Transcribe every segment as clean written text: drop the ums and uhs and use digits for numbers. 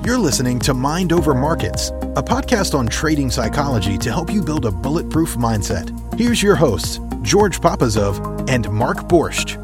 You're listening to Mind Over Markets, a podcast on trading psychology to help you build a bulletproof mindset. Here's your hosts, George Papazov and Mark Borscht.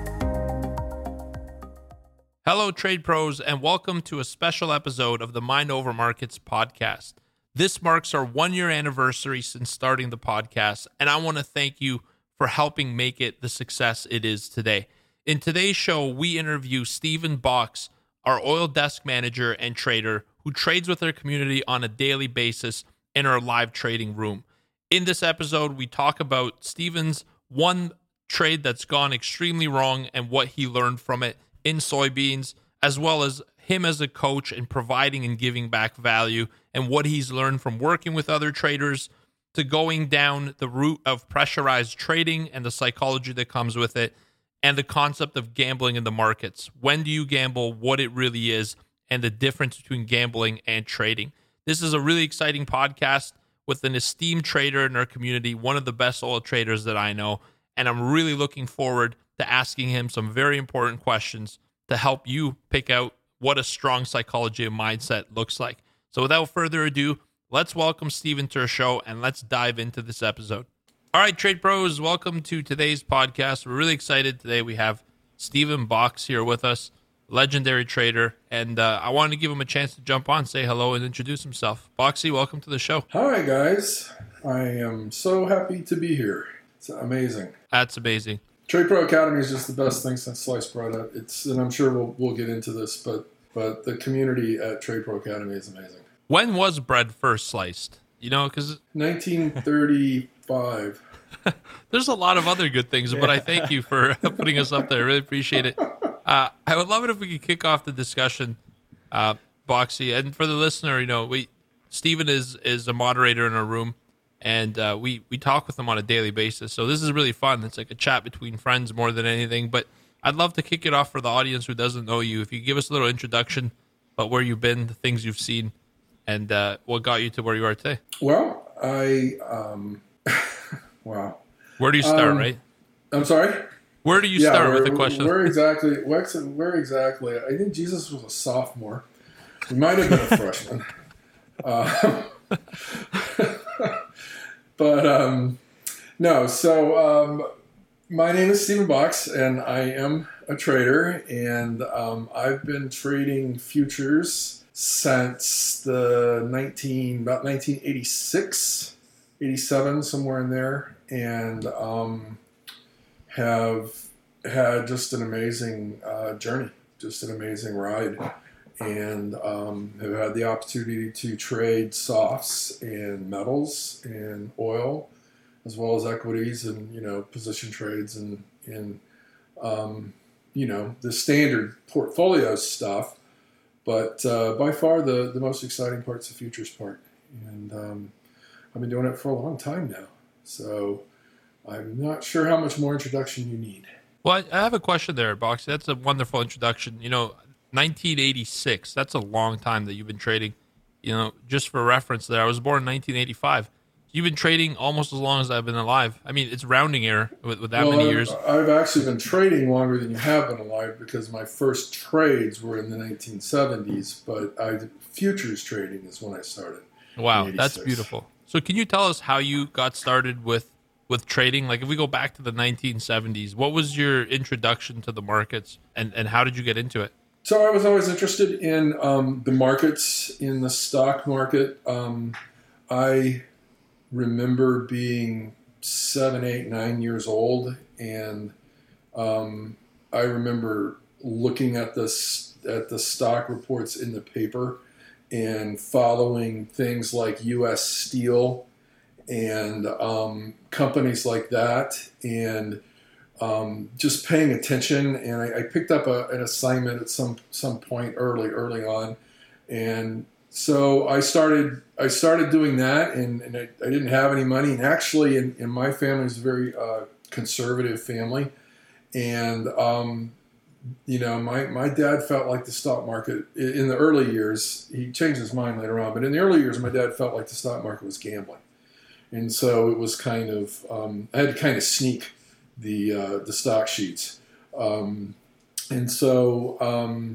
Hello, trade pros, and welcome to a special episode of the Mind Over Markets podcast. This marks our 1-year anniversary since starting the podcast, and I want to thank you for helping make it the success it is today. In today's show, we interview Stephen Box, our oil desk manager and trader who trades with our community on a daily basis in our live trading room. In this episode, we talk about Stephen's one trade that's gone extremely wrong and what he learned from it in soybeans, as well as him as a coach and providing and giving back value and what he's learned from working with other traders to going down the route of pressurized trading and the psychology that comes with it, and the concept of gambling in the markets. When do you gamble, what it really is, and the difference between gambling and trading. This is a really exciting podcast with an esteemed trader in our community, one of the best oil traders that I know, and I'm really looking forward to asking him some very important questions to help you pick out what a strong psychology and mindset looks like. So without further ado, let's welcome Stephen to our show, and let's dive into this episode. All right, trade pros, welcome to today's podcast. We're really excited today. We have Stephen Box here with us, legendary trader, and I wanted to give him a chance to jump on, say hello, and introduce himself. Boxy, welcome to the show. Hi, guys. I am so happy to be here. It's amazing. That's amazing. Trade Pro Academy is just the best thing since sliced bread. And I'm sure we'll get into this, but the community at Trade Pro Academy is amazing. When was bread first sliced? You know, because 1935. There's a lot of other good things, but I thank you for putting us up there. I really appreciate it. I would love it if we could kick off the discussion, Boxy. And for the listener, you know, Stephen is a moderator in our room, and we talk with him on a daily basis. So this is really fun. It's like a chat between friends more than anything. But I'd love to kick it off for the audience who doesn't know you. If you give us a little introduction about where you've been, the things you've seen, and what got you to where you are today. Well, wow. Where do you start, right? I'm sorry? Where do you start with the question? Where exactly? I think Jesus was a sophomore. He might have been a freshman. No. So my name is Stephen Box, and I am a trader, and I've been trading futures since about 1986, 87, somewhere in there, and have had just an amazing journey, just an amazing ride, and have had the opportunity to trade softs and metals and oil, as well as equities and, you know, position trades and you know, the standard portfolio stuff. But by far the most exciting part's the futures part. And I've been doing it for a long time now. So I'm not sure how much more introduction you need. Well, I have a question there, Boxy. That's a wonderful introduction. You know, 1986, that's a long time that you've been trading. You know, just for reference there, I was born in 1985. You've been trading almost as long as I've been alive. I mean, it's rounding error with that many years. I've actually been trading longer than you have been alive because my first trades were in the 1970s, but futures trading is when I started. Wow, that's beautiful. So can you tell us how you got started with trading? Like if we go back to the 1970s, what was your introduction to the markets and how did you get into it? So I was always interested in the markets, in the stock market. I remember being 7, 8, 9 years old, and I remember looking at the stock reports in the paper and following things like U.S. Steel and companies like that, and just paying attention. And I picked up an assignment at some point early on, and so I started doing that, and I didn't have any money. And actually, in my family, it's a very conservative family, and you know, my dad felt like the stock market in the early years. He changed his mind later on, but in the early years, my dad felt like the stock market was gambling, and so it was kind of I had to kind of sneak the stock sheets, and so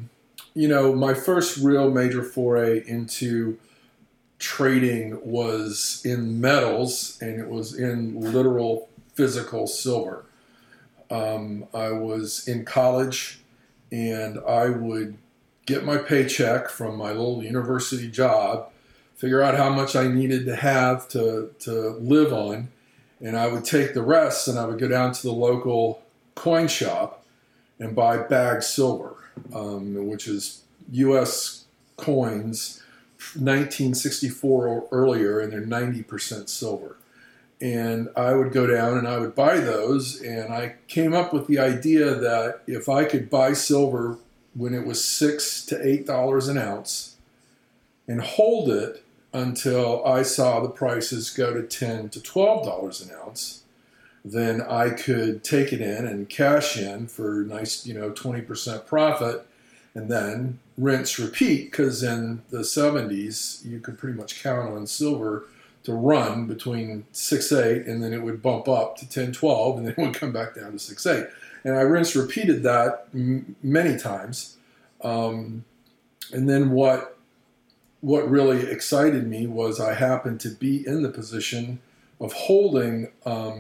My first real major foray into trading was in metals, and it was in literal physical silver. I was in college, and I would get my paycheck from my little university job, figure out how much I needed to have to live on, and I would take the rest and I would go down to the local coin shop and buy bagged silver, which is U.S. coins, 1964 or earlier, and they're 90% silver. And I would go down and I would buy those, and I came up with the idea that if I could buy silver when it was $6 to $8 an ounce and hold it until I saw the prices go to $10 to $12 an ounce, then I could take it in and cash in for nice, 20% profit, and then rinse, repeat, because in the 70s, you could pretty much count on silver to run between 6.8, and then it would bump up to 10.12, and then it would come back down to 6.8. And I repeated that many times. And then what really excited me was I happened to be in the position of holding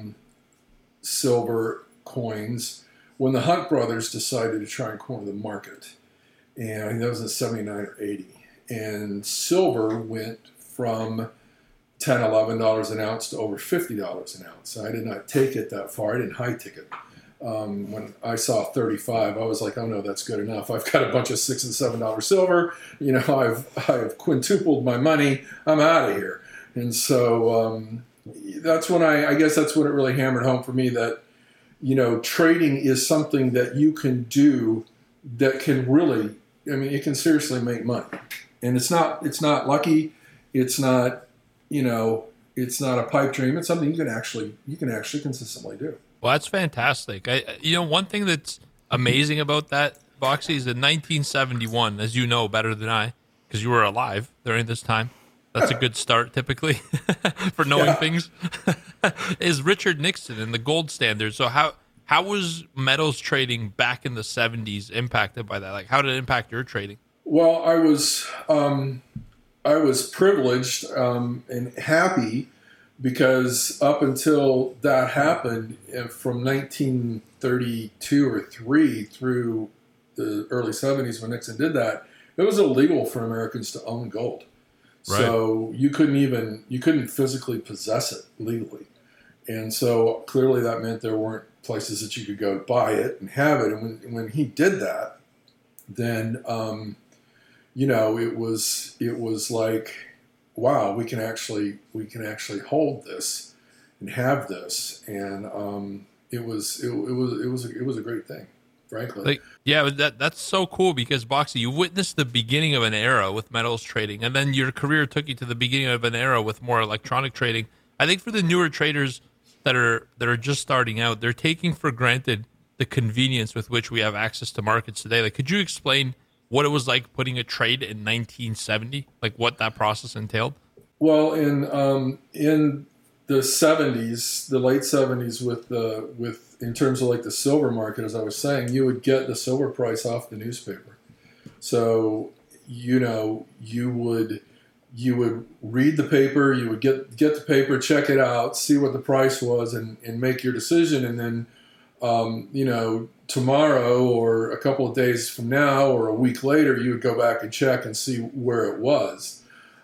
silver coins when the Hunt brothers decided to try and corner the market. And I think that was in 79 or 80. And silver went from $10, $11 an ounce to over $50 an ounce. I did not take it that far. I didn't high ticket. When I saw 35, I was like, oh no, that's good enough. I've got a bunch of $6 and $7 silver. I've quintupled my money. I'm out of here. And so that's when I guess that's when it really hammered home for me that, trading is something that you can do that can really, it can seriously make money. And it's not lucky. It's not, it's not a pipe dream. It's something you can actually consistently do. Well, that's fantastic. One thing that's amazing about that, Boxy, is in 1971, as you know better than I, because you were alive during this time. That's a good start, typically, for knowing things. Is Richard Nixon and the gold standard. So how was metals trading back in the 70s impacted by that? Like, how did it impact your trading? Well, I was privileged and happy, because up until that happened, from 1932 or 3 through the early 70s when Nixon did that, it was illegal for Americans to own gold. Right. So you couldn't physically possess it legally. And so clearly that meant there weren't places that you could go buy it and have it. And when he did that, then, it was like, wow, we can actually hold this and have this, and it was a great thing, frankly. That's so cool, because Boxy, you witnessed the beginning of an era with metals trading, and then your career took you to the beginning of an era with more electronic trading. I think for the newer traders that are just starting out, they're taking for granted the convenience with which we have access to markets today. Like, could you explain what it was like putting a trade in 1970, like what that process entailed? Well, in the 70s, the late 70s, with in terms of like the silver market, as I was saying, you would get the silver price off the newspaper. So, you would read the paper, you would get the paper, check it out, see what the price was, and make your decision, and then tomorrow or a couple of days from now or a week later, you would go back and check and see where it was.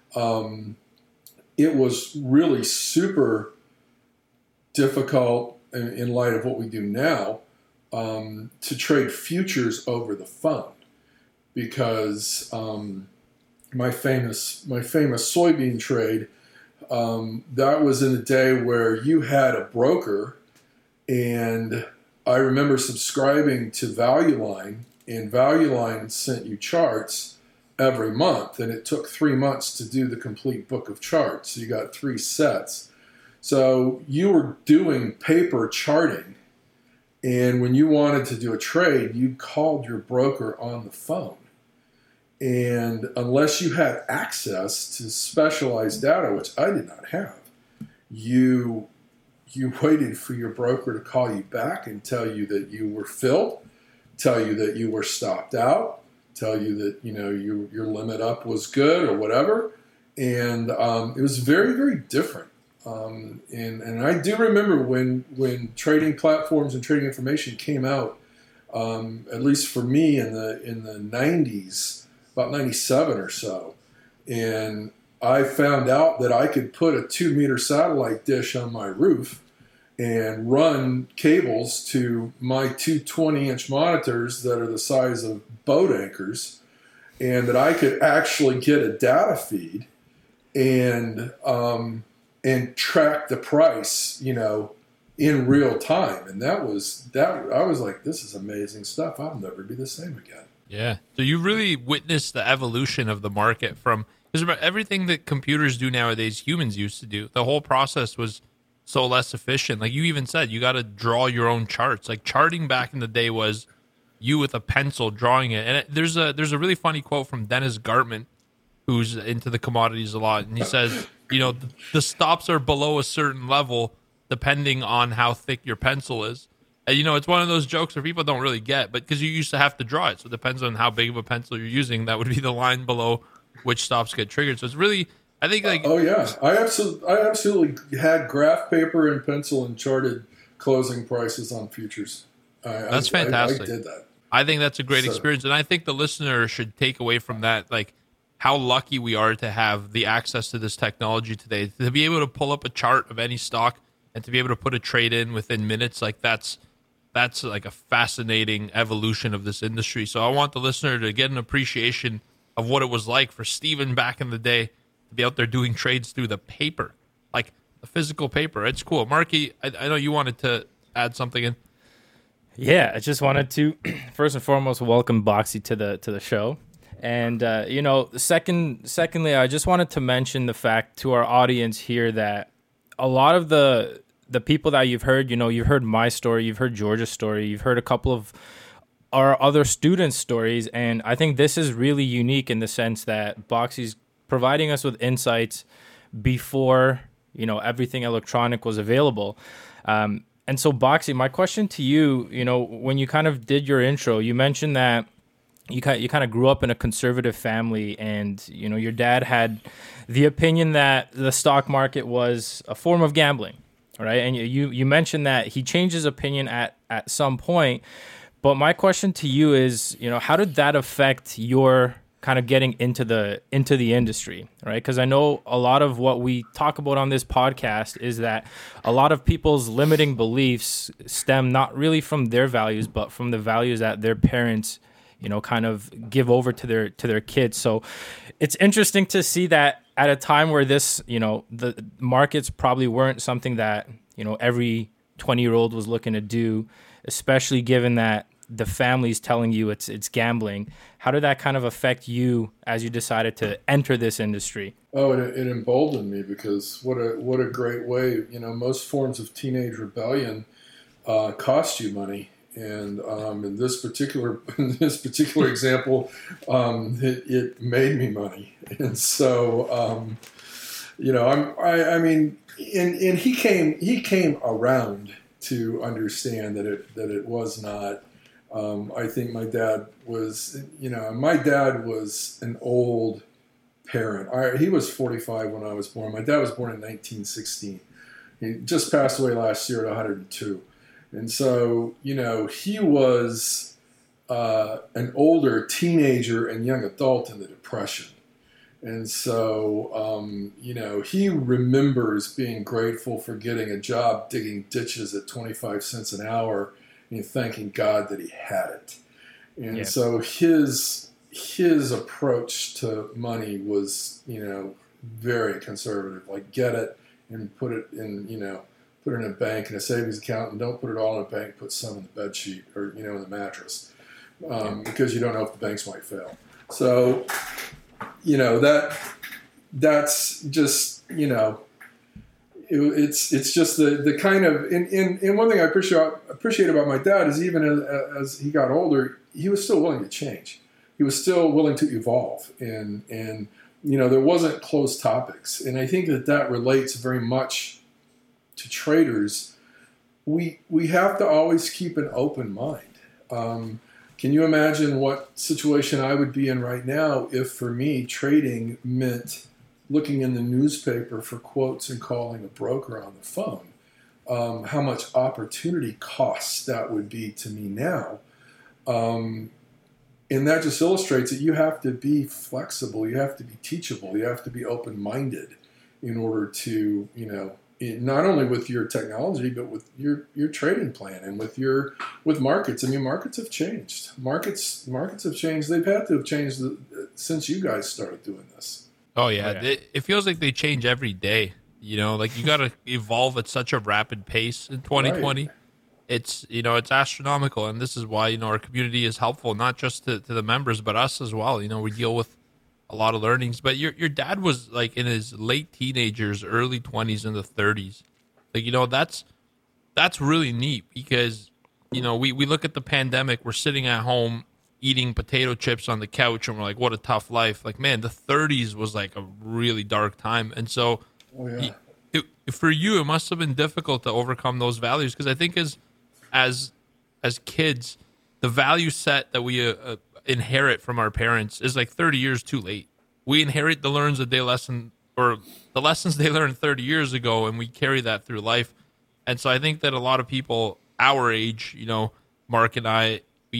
It was really super difficult in light of what we do now to trade futures over the phone, because my famous soybean trade, that was in the day where you had a broker, and I remember subscribing to Value Line, and Value Line sent you charts every month, and it took 3 months to do the complete book of charts. So you got 3 sets. So you were doing paper charting, and when you wanted to do a trade, you called your broker on the phone. And unless you had access to specialized data, which I did not have, you waited for your broker to call you back and tell you that you were filled, tell you that you were stopped out, tell you that, your limit up was good or whatever. And it was very, very different. And I do remember when trading platforms and trading information came out, at least for me in the 90s, about 97 or so. And I found out that I could put a 2-meter satellite dish on my roof and run cables to my two 20-inch monitors that are the size of boat anchors, and that I could actually get a data feed and track the price, in real time. And I was like, this is amazing stuff. I'll never be the same again. Yeah. So you really witnessed the evolution of the market from, because everything that computers do nowadays, humans used to do. The whole process was so less efficient. Like you even said, you got to draw your own charts. Like charting back in the day was you with a pencil drawing it. And there's a really funny quote from Dennis Gartman, who's into the commodities a lot. And he says, the stops are below a certain level depending on how thick your pencil is. And, it's one of those jokes where people don't really get, but because you used to have to draw it. So it depends on how big of a pencil you're using. That would be the line below which stops get triggered. So it's really, I think oh yeah, I absolutely had graph paper and pencil and charted closing prices on futures. That's fantastic. I did that. I think that's a great experience. And I think the listener should take away from that, like, how lucky we are to have the access to this technology today, to be able to pull up a chart of any stock and to be able to put a trade in within minutes. Like that's like a fascinating evolution of this industry. So I want the listener to get an appreciation of what it was like for Steven back in the day to be out there doing trades through the paper, like the physical paper. It's cool. Marky, I know you wanted to add something in. Yeah, I just wanted to first and foremost welcome Boxy to the show. And, secondly, I just wanted to mention the fact to our audience here that a lot of the people that you've heard, you've heard my story, you've heard George's story, you've heard a couple of our other students' stories. And I think this is really unique in the sense that Boxy's providing us with insights before, everything electronic was available. And so, Boxy, my question to you, when you kind of did your intro, you mentioned that you kind of grew up in a conservative family, and your dad had the opinion that the stock market was a form of gambling, right? And you mentioned that he changed his opinion at some point. But my question to you is, how did that affect your kind of getting into the industry, right? Because I know a lot of what we talk about on this podcast is that a lot of people's limiting beliefs stem not really from their values, but from the values that their parents kind of give over to their kids. So it's interesting to see that at a time where this, the markets probably weren't something that, every 20-year-old was looking to do, especially given that the family's telling you it's gambling. How did that kind of affect you as you decided to enter this industry? Oh, it emboldened me, because what a great way, most forms of teenage rebellion cost you money. And in this particular example, it made me money, and so and he came around to understand that it was not. I think my dad was an old parent. He was 45 when I was born. My dad was born in 1916. He just passed away last year at 102. And so, he was an older teenager and young adult in the Depression. And so, he remembers being grateful for getting a job digging ditches at 25 cents an hour and thanking God that he had it. And so his approach to money was, very conservative, like get it and put it in, put it in a bank and a savings account, and don't put it all in a bank, put some in the bed sheet or, in the mattress, because you don't know if the banks might fail. So, that's just, it's just the kind of, and one thing I appreciate about my dad is even as he got older, he was still willing to change. He was still willing to evolve, and there wasn't closed topics. And I think that relates very much to traders. We have to always keep an open mind. Can you imagine what situation I would be in right now if, for me, trading meant looking in the newspaper for quotes and calling a broker on the phone? How much opportunity costs that would be to me now. And that just illustrates that you have to be flexible, you have to be teachable, you have to be open-minded in order to, not only with your technology, but with your trading plan and with markets. I mean, markets have changed. Markets have changed. They've had to have changed since you guys started doing this. Oh yeah. It feels like they change every day. Like you got to evolve at such a rapid pace in 2020. Right. It's astronomical, and this is why our community is helpful, not just to the members, but us as well. We deal with a lot of learnings. But your dad was like in his late teenagers, early 20s, into 30s. Like that's really neat because we look at the pandemic. We're sitting at home eating potato chips on the couch, and we're like, what a tough life. Like, man, the 30s was like a really dark time, and so for you, it must have been difficult to overcome those values because I think as kids, the value set that we inherit from our parents is like 30 years too late. We inherit the lessons they learned 30 years ago, and we carry that through life. And so I think that a lot of people our age, Mark and I,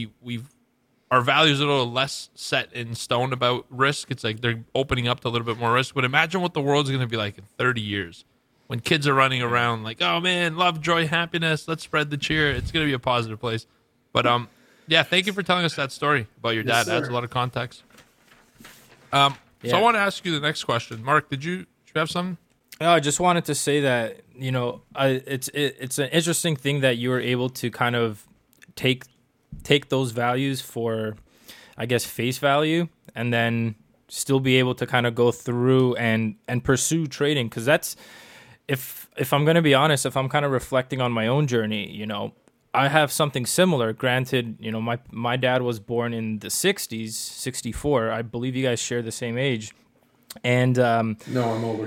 our values are a little less set in stone about risk. It's like they're opening up to a little bit more risk. But imagine what the world's going to be like in 30 years when kids are running around like, oh man, love, joy, happiness. Let's spread the cheer. It's going to be a positive place. But thank you for telling us that story about your dad. Adds a lot of context. So I want to ask you the next question. Mark, did you have something? No, I just wanted to say that, it's an interesting thing that you were able to kind of take those values for, I guess, face value, and then still be able to kind of go through and pursue trading. Because that's, if I'm going to be honest, if I'm kind of reflecting on my own journey, I have something similar. Granted, my dad was born in the 60s, 64. I believe you guys share the same age. And no, I'm older.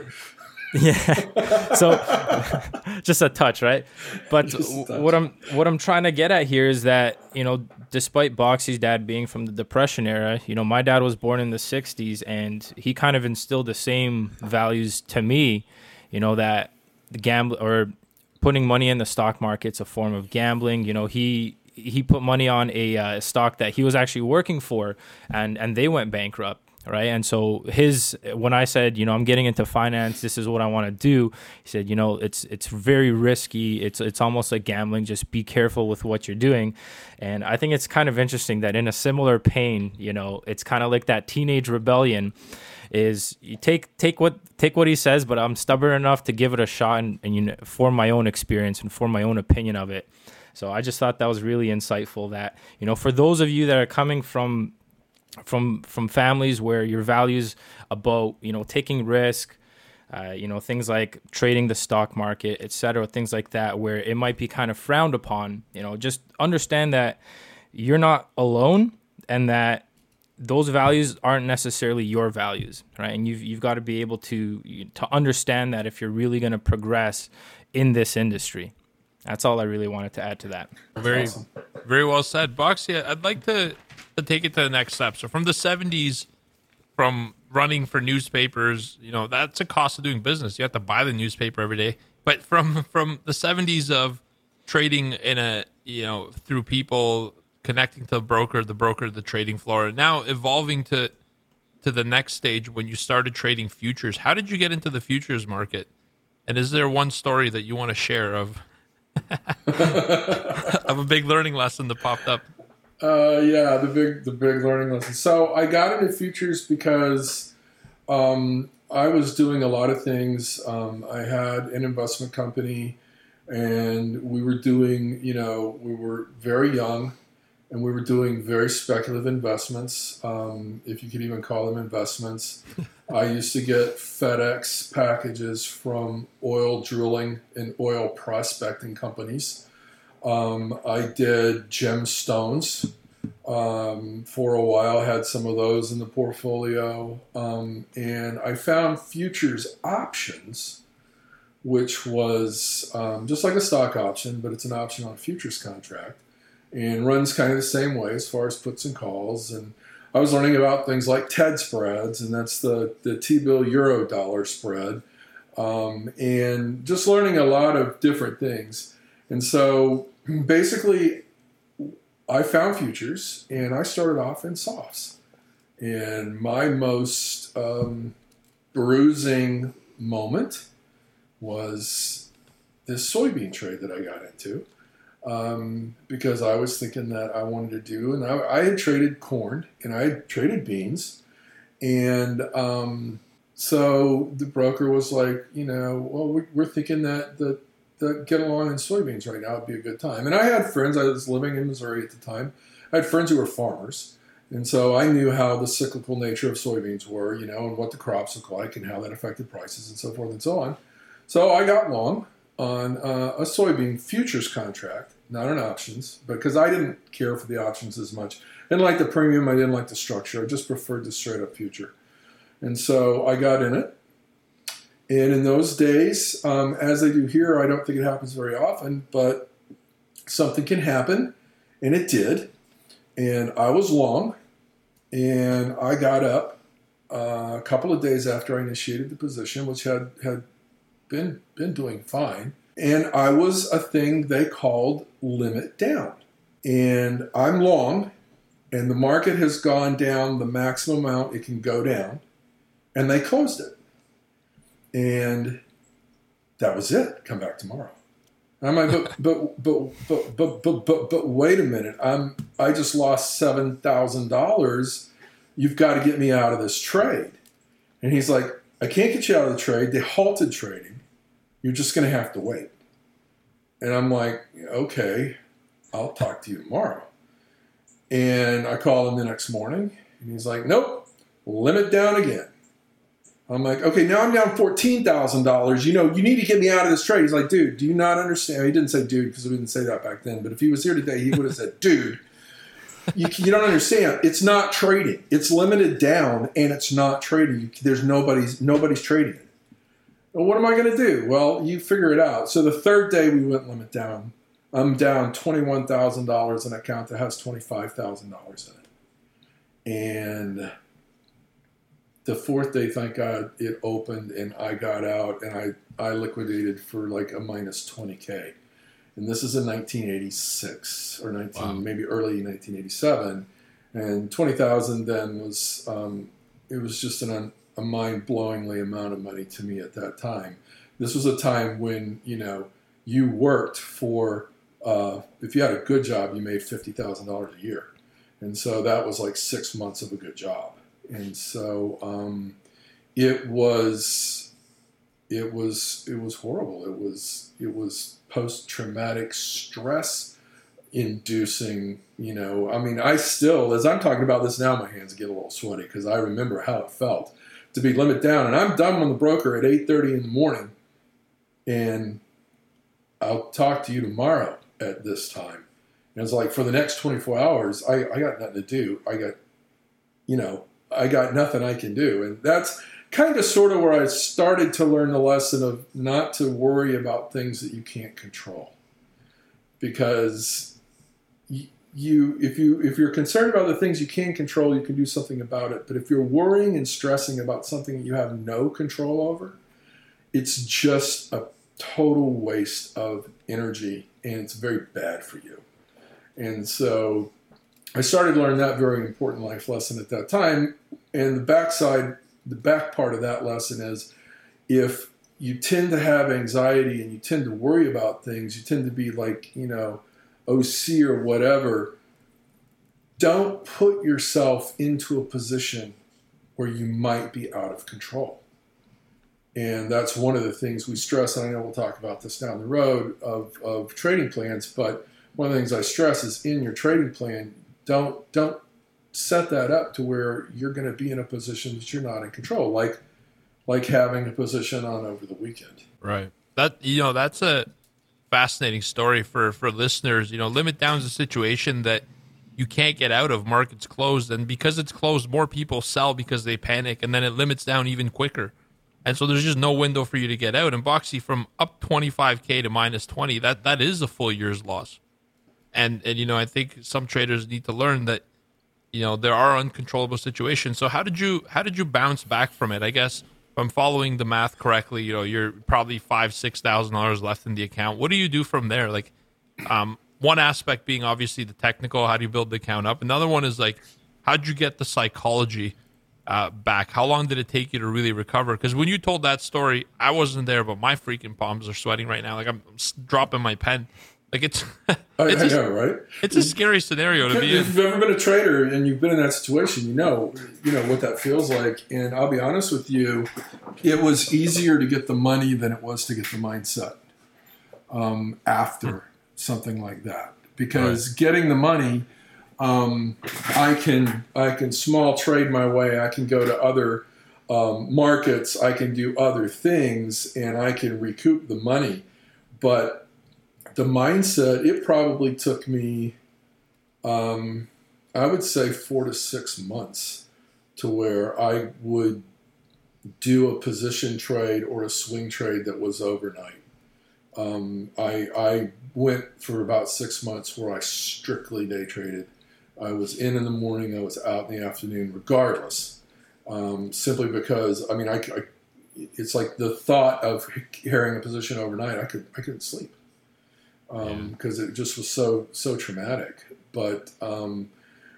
Yeah. So just a touch, right? But what I'm trying to get at here is that, despite Boxy's dad being from the Depression era, my dad was born in the 60s, and he kind of instilled the same values to me, that the gamble or putting money in the stock market's a form of gambling. He put money on a stock that he was actually working for, and they went bankrupt. Right. And so when I said, I'm getting into finance, this is what I want to do. He said, it's very risky. It's almost like gambling. Just be careful with what you're doing. And I think it's kind of interesting that in a similar pain, it's kind of like that teenage rebellion is you take what he says, but I'm stubborn enough to give it a shot and form my own experience and form my own opinion of it. So I just thought that was really insightful that, for those of you that are coming from families where your values about, taking risk, things like trading the stock market, et cetera, things like that, where it might be kind of frowned upon, just understand that you're not alone and that those values aren't necessarily your values, right? And you've got to be able to understand that if you're really going to progress in this industry. That's all I really wanted to add to that. Very, awesome. Very well said. Boxy, I'd like to take it to the next step. So from the 70s, from running for newspapers, that's a cost of doing business. You have to buy the newspaper every day. But from the 70s of trading in through people connecting to the broker, the trading floor, and now evolving to the next stage when you started trading futures. How did you get into the futures market? And is there one story that you want to share of of a big learning lesson that popped up? The big learning lesson. So I got into futures because I was doing a lot of things. I had an investment company, and we were doing, we were very young, and we were doing very speculative investments, if you could even call them investments. I used to get FedEx packages from oil drilling and oil prospecting companies. I did gemstones for a while, had some of those in the portfolio. And I found futures options, which was just like a stock option, but it's an option on a futures contract. and runs kind of the same way as far as puts and calls. And I was learning about things like TED spreads, and that's the T-bill euro dollar spread, and just learning a lot of different things. And so basically I found futures, and I started off in softs. And my most bruising moment was this soybean trade that I got into, because I was thinking that I wanted to do, and I had traded corn and I had traded beans, and so the broker was like, well, we're thinking that the get along in soybeans right now would be a good time. And I had friends. I was living in Missouri at the time. I had friends who were farmers. And so I knew how the cyclical nature of soybeans were, and what the crops look like and how that affected prices and so forth and so on. So I got long on a soybean futures contract, not on options, because I didn't care for the options as much. I didn't like the premium. I didn't like the structure. I just preferred the straight up future. And so I got in it. And in those days, as they do here, I don't think it happens very often, but something can happen, and it did. And I was long, and I got up a couple of days after I initiated the position, which had been doing fine. And I was a thing they called limit down. And I'm long, and the market has gone down the maximum amount it can go down, and they closed it. And that was it. Come back tomorrow. I'm like, but wait a minute. I just lost $7,000. You've got to get me out of this trade. And he's like, I can't get you out of the trade. They halted trading. You're just going to have to wait. And I'm like, okay, I'll talk to you tomorrow. And I call him the next morning, and he's like, nope, limit down again. I'm like, okay, now I'm down $14,000. You need to get me out of this trade. He's like, dude, do you not understand? He didn't say dude because we didn't say that back then. But if he was here today, he would have said, dude, you don't understand. It's not trading. It's limited down, and it's not trading. There's nobody's trading it. Well, what am I going to do? Well, you figure it out. So the third day we went limit down. I'm down $21,000 in an account that has $25,000 in it. And the fourth day, thank God, it opened and I got out, and I liquidated for like a minus 20K. And this is in 1986 or maybe early 1987. And 20,000 then was, it was just a mind-blowingly amount of money to me at that time. This was a time when, you worked for, if you had a good job, you made $50,000 a year. And so that was like 6 months of a good job. And so it was horrible. It was post-traumatic stress inducing, I still, as I'm talking about this now, my hands get a little sweaty because I remember how it felt to be limit down. And I'm done on the broker at 8:30 in the morning, and I'll talk to you tomorrow at this time. And it's like, for the next 24 hours, I got nothing to do. I got nothing I can do. And that's kind of sort of where I started to learn the lesson of not to worry about things that you can't control. Because if you're concerned about the things you can control, you can do something about it. But if you're worrying and stressing about something that you have no control over, it's just a total waste of energy, and it's very bad for you. And so I started to learn that very important life lesson at that time. And the back part of that lesson is, if you tend to have anxiety and you tend to worry about things, you tend to be like, OC or whatever, don't put yourself into a position where you might be out of control. And that's one of the things we stress, and I know we'll talk about this down the road of trading plans, but one of the things I stress is, in your trading plan, don't set that up to where you're going to be in a position that you're not in control, like having a position on over the weekend. Right. That's a fascinating story for listeners. Limit down is a situation that you can't get out of. Market's closed, and because it's closed, more people sell because they panic, and then it limits down even quicker. And so there's just no window for you to get out. And Boxy, from up 25K to minus 20, that is a full year's loss. And I think some traders need to learn that there are uncontrollable situations. So how did you bounce back from it? I guess if I'm following the math correctly, you're probably $5,000-$6,000 left in the account. What do you do from there? Like, one aspect being obviously the technical, how do you build the account up? Another one is like, how'd you get the psychology back? How long did it take you to really recover? Because when you told that story, I wasn't there, but my freaking palms are sweating right now. Like I'm dropping my pen. Like it's, I know, right? It's a scary scenario to be in. If you've ever been a trader and you've been in that situation, you know what that feels like. And I'll be honest with you, it was easier to get the money than it was to get the mindset after something like that. Because getting the money, I can small trade my way. I can go to other markets. I can do other things, and I can recoup the money. But the mindset, it probably took me, I would say 4 to 6 months to where I would do a position trade or a swing trade that was overnight. I went for about 6 months where I strictly day traded. I was in the morning, I was out in the afternoon, regardless. Simply because, it's like the thought of carrying a position overnight, I couldn't sleep. Because it just was so traumatic. But, then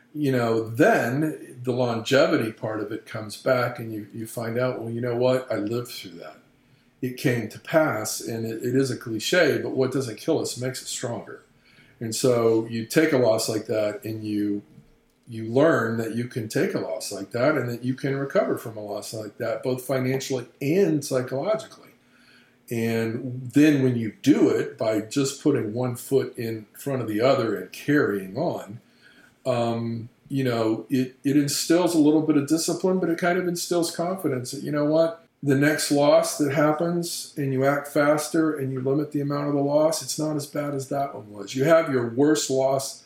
the longevity part of it comes back and you find out, well, you know what? I lived through that. It came to pass, and it is a cliche, but what doesn't kill us makes us stronger. And so you take a loss like that and you learn that you can take a loss like that and that you can recover from a loss like that, both financially and psychologically. And then when you do it by just putting one foot in front of the other and carrying on, it instills a little bit of discipline, but it kind of instills confidence that, you know what, the next loss that happens and you act faster and you limit the amount of the loss, it's not as bad as that one was. You have your worst loss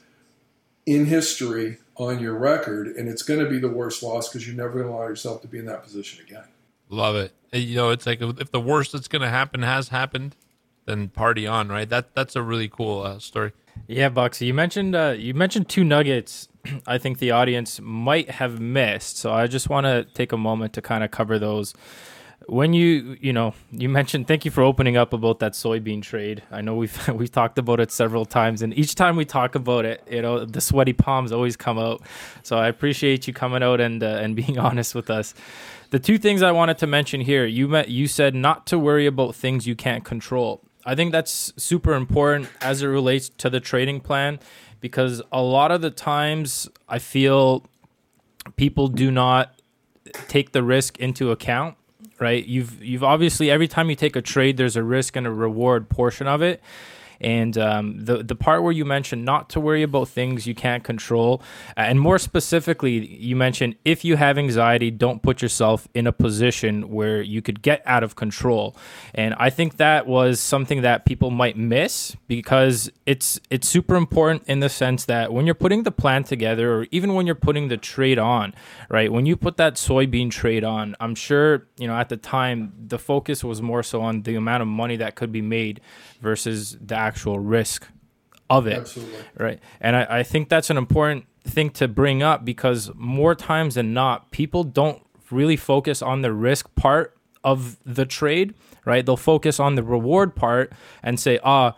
in history on your record, and it's going to be the worst loss because you're never going to allow yourself to be in that position again. Love it. It's like if the worst that's going to happen has happened, then party on, right? That's a really cool story. Yeah, Bucksy, you mentioned two nuggets I think the audience might have missed. So I just want to take a moment to kind of cover those. When you mentioned, thank you for opening up about that soybean trade. I know we've talked about it several times, and each time we talk about it, the sweaty palms always come out. So I appreciate you coming out and being honest with us. The two things I wanted to mention here, you said not to worry about things you can't control. I think that's super important as it relates to the trading plan, because a lot of the times I feel people do not take the risk into account. Right, you've obviously, every time you take a trade, there's a risk and a reward portion of it. And the part where you mentioned not to worry about things you can't control, and more specifically, you mentioned if you have anxiety, don't put yourself in a position where you could get out of control. And I think that was something that people might miss, because it's super important in the sense that when you're putting the plan together, or even when you're putting the trade on, right? When you put that soybean trade on, I'm sure, at the time, the focus was more so on the amount of money that could be made versus the actual risk of it. Absolutely. Right. And I think that's an important thing to bring up, because more times than not, people don't really focus on the risk part of the trade, right? They'll focus on the reward part and say, I'm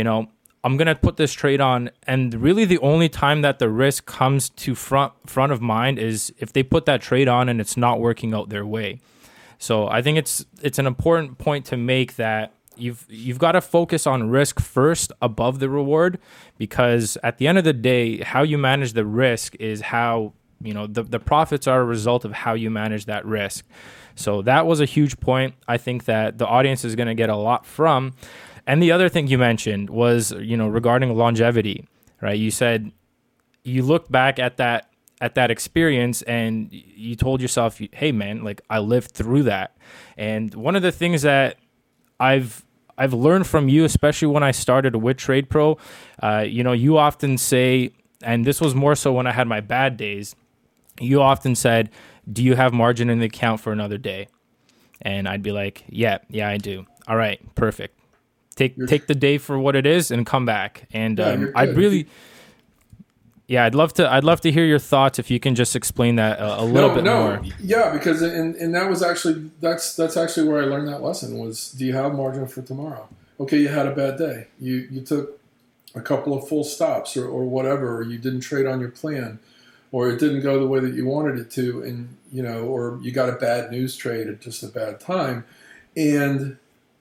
going to put this trade on. And really the only time that the risk comes to front of mind is if they put that trade on and it's not working out their way. So I think it's an important point to make, that you've got to focus on risk first above the reward, because at the end of the day, how you manage the risk is how, the profits are a result of how you manage that risk. So that was a huge point I think that the audience is going to get a lot from. And the other thing you mentioned was, regarding longevity, right? You said you looked back at that experience and you told yourself, hey man, like I lived through that. And one of the things that I've learned from you, especially when I started with Trade Pro, you often say, and this was more so when I had my bad days, you often said, do you have margin in the account for another day? And I'd be like, yeah, I do. All right, perfect. take the day for what it is and come back. And I'd love to hear your thoughts if you can just explain that a little bit more. Yeah, because and that was actually that's actually where I learned that lesson was, do you have margin for tomorrow? Okay, you had a bad day. You took a couple of full stops or whatever, or you didn't trade on your plan, or it didn't go the way that you wanted it to, and or you got a bad news trade at just a bad time, and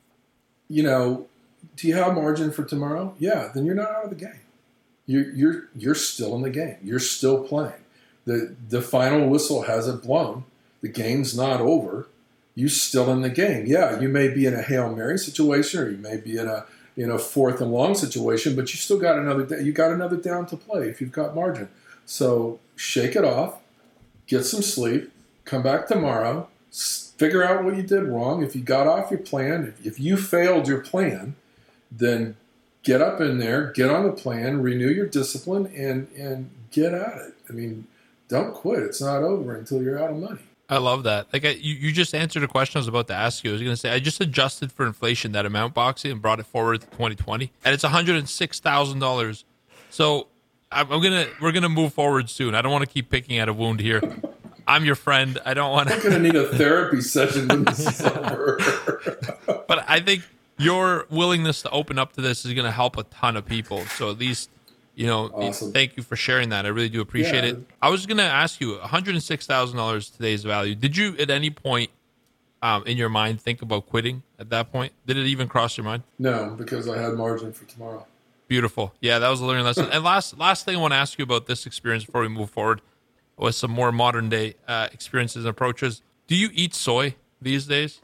do you have margin for tomorrow? Yeah, then you're not out of the game. You're still in the game. You're still playing. The final whistle hasn't blown. The game's not over. You're still in the game. Yeah, you may be in a Hail Mary situation, or you may be in a fourth and long situation, but you still got another down to play if you've got margin. So shake it off, get some sleep, come back tomorrow, figure out what you did wrong. If you got off your plan, if you failed your plan, then get up in there, get on the plan, renew your discipline, and get at it. I mean, don't quit. It's not over until you're out of money. I love that. Like you just answered a question I was about to ask you. I was going to say, I just adjusted for inflation that amount, Boxy, and brought it forward to 2020, and it's $106,000. So we're gonna move forward soon. I don't want to keep picking at a wound here. I'm your friend. I don't want to. I'm going to need a therapy session when this is over. But I think your willingness to open up to this is going to help a ton of people. So at least, awesome. Thank you for sharing that. I really do appreciate it. I was going to ask you, $106,000 today's value. Did you at any point in your mind think about quitting at that point? Did it even cross your mind? No, because I had margin for tomorrow. Beautiful. Yeah, that was a learning lesson. And last thing I want to ask you about this experience before we move forward with some more modern day experiences and approaches. Do you eat soy these days?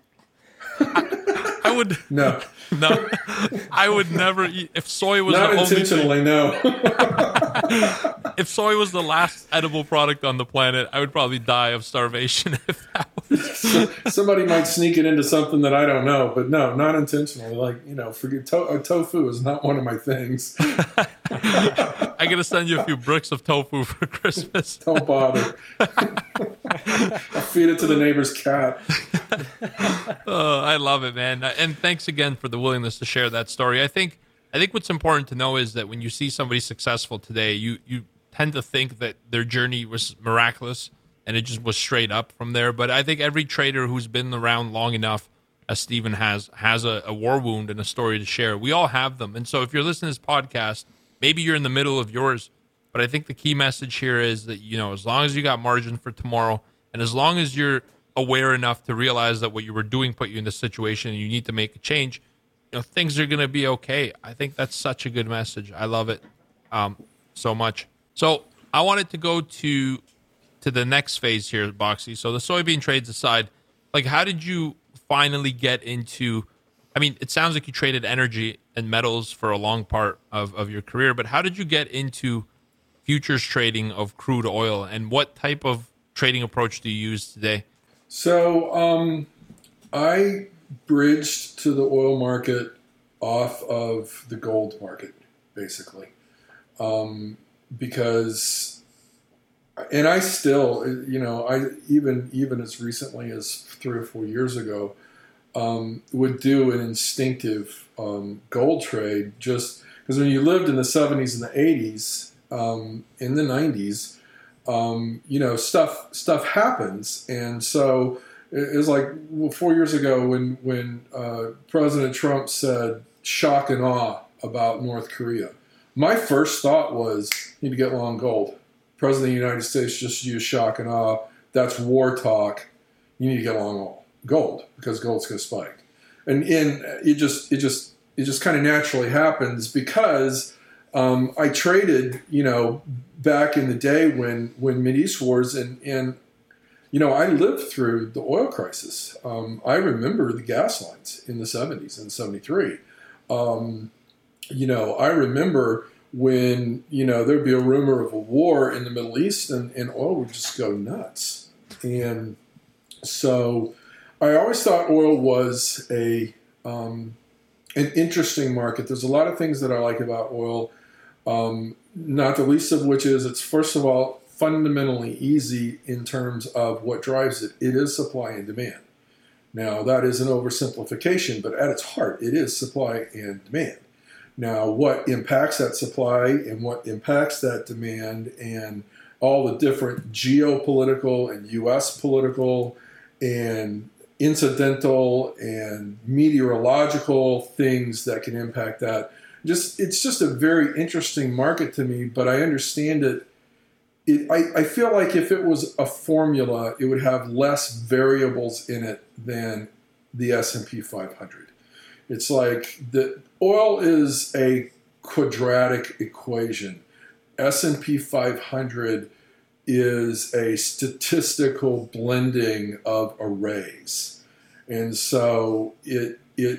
I would no. I would never eat if soy was not the intentionally. Only no. If soy was the last edible product on the planet, I would probably die of starvation. If that was somebody might sneak it into something that I don't know, but no, not intentionally. Like forget tofu is not one of my things. I gotta send you a few bricks of tofu for Christmas. Don't bother. I'll feed it to the neighbor's cat. Oh, I love it, man. And thanks again for the willingness to share that story. I think what's important to know is that when you see somebody successful today, you tend to think that their journey was miraculous and it just was straight up from there. But I think every trader who's been around long enough, as Stephen has a war wound and a story to share. We all have them. And so if you're listening to this podcast, maybe you're in the middle of yours, but I think the key message here is that, as long as you got margin for tomorrow, and as long as you're aware enough to realize that what you were doing put you in this situation and you need to make a change, things are going to be okay. I think that's such a good message. I love it so much. So I wanted to go to the next phase here, Boxy. So the soybean trades aside, like how did you finally get into, it sounds like you traded energy and metals for a long part of your career, but how did you get into futures trading of crude oil, and what type of trading approach do you use today? So I bridged to the oil market off of the gold market, basically, because, and I still, I even as recently as 3 or 4 years ago, would do an instinctive gold trade, just because when you lived in the 70s and the 80s, in the 90s, stuff happens. And so it was like 4 years ago when President Trump said shock and awe about North Korea. My first thought was, you need to get long gold. President of the United States just used shock and awe. That's war talk. You need to get long gold because gold's going to spike. And it just kind of naturally happens because I traded, back in the day when Mideast wars and I lived through the oil crisis. I remember the gas lines in the 70s and 73. I remember when, there'd be a rumor of a war in the Middle East and oil would just go nuts. And so I always thought oil was an interesting market. There's a lot of things that I like about oil. Not the least of which is it's, first of all, fundamentally easy in terms of what drives it. It is supply and demand. Now, that is an oversimplification, but at its heart, it is supply and demand. Now, what impacts that supply and what impacts that demand and all the different geopolitical and U.S. political and incidental and meteorological things that can impact that. It's just a very interesting market to me, but I understand it. I feel like if it was a formula, it would have less variables in it than the S&P 500. It's like the oil is a quadratic equation. S&P 500 is a statistical blending of arrays. And so it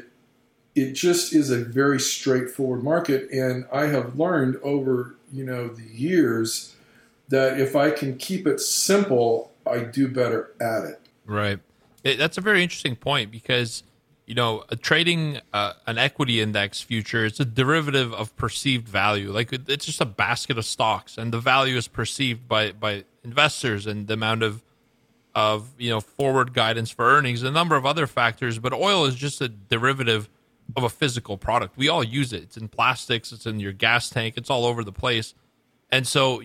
just is a very straightforward market. And I have learned over, the years that if I can keep it simple, I do better at it. Right. That's a very interesting point because, trading an equity index future, it's a derivative of perceived value. Like it's just a basket of stocks, and the value is perceived by investors and the amount of forward guidance for earnings, a number of other factors. But oil is just a derivative of a physical product. We all use it. It's in plastics. It's in your gas tank. It's all over the place. And so,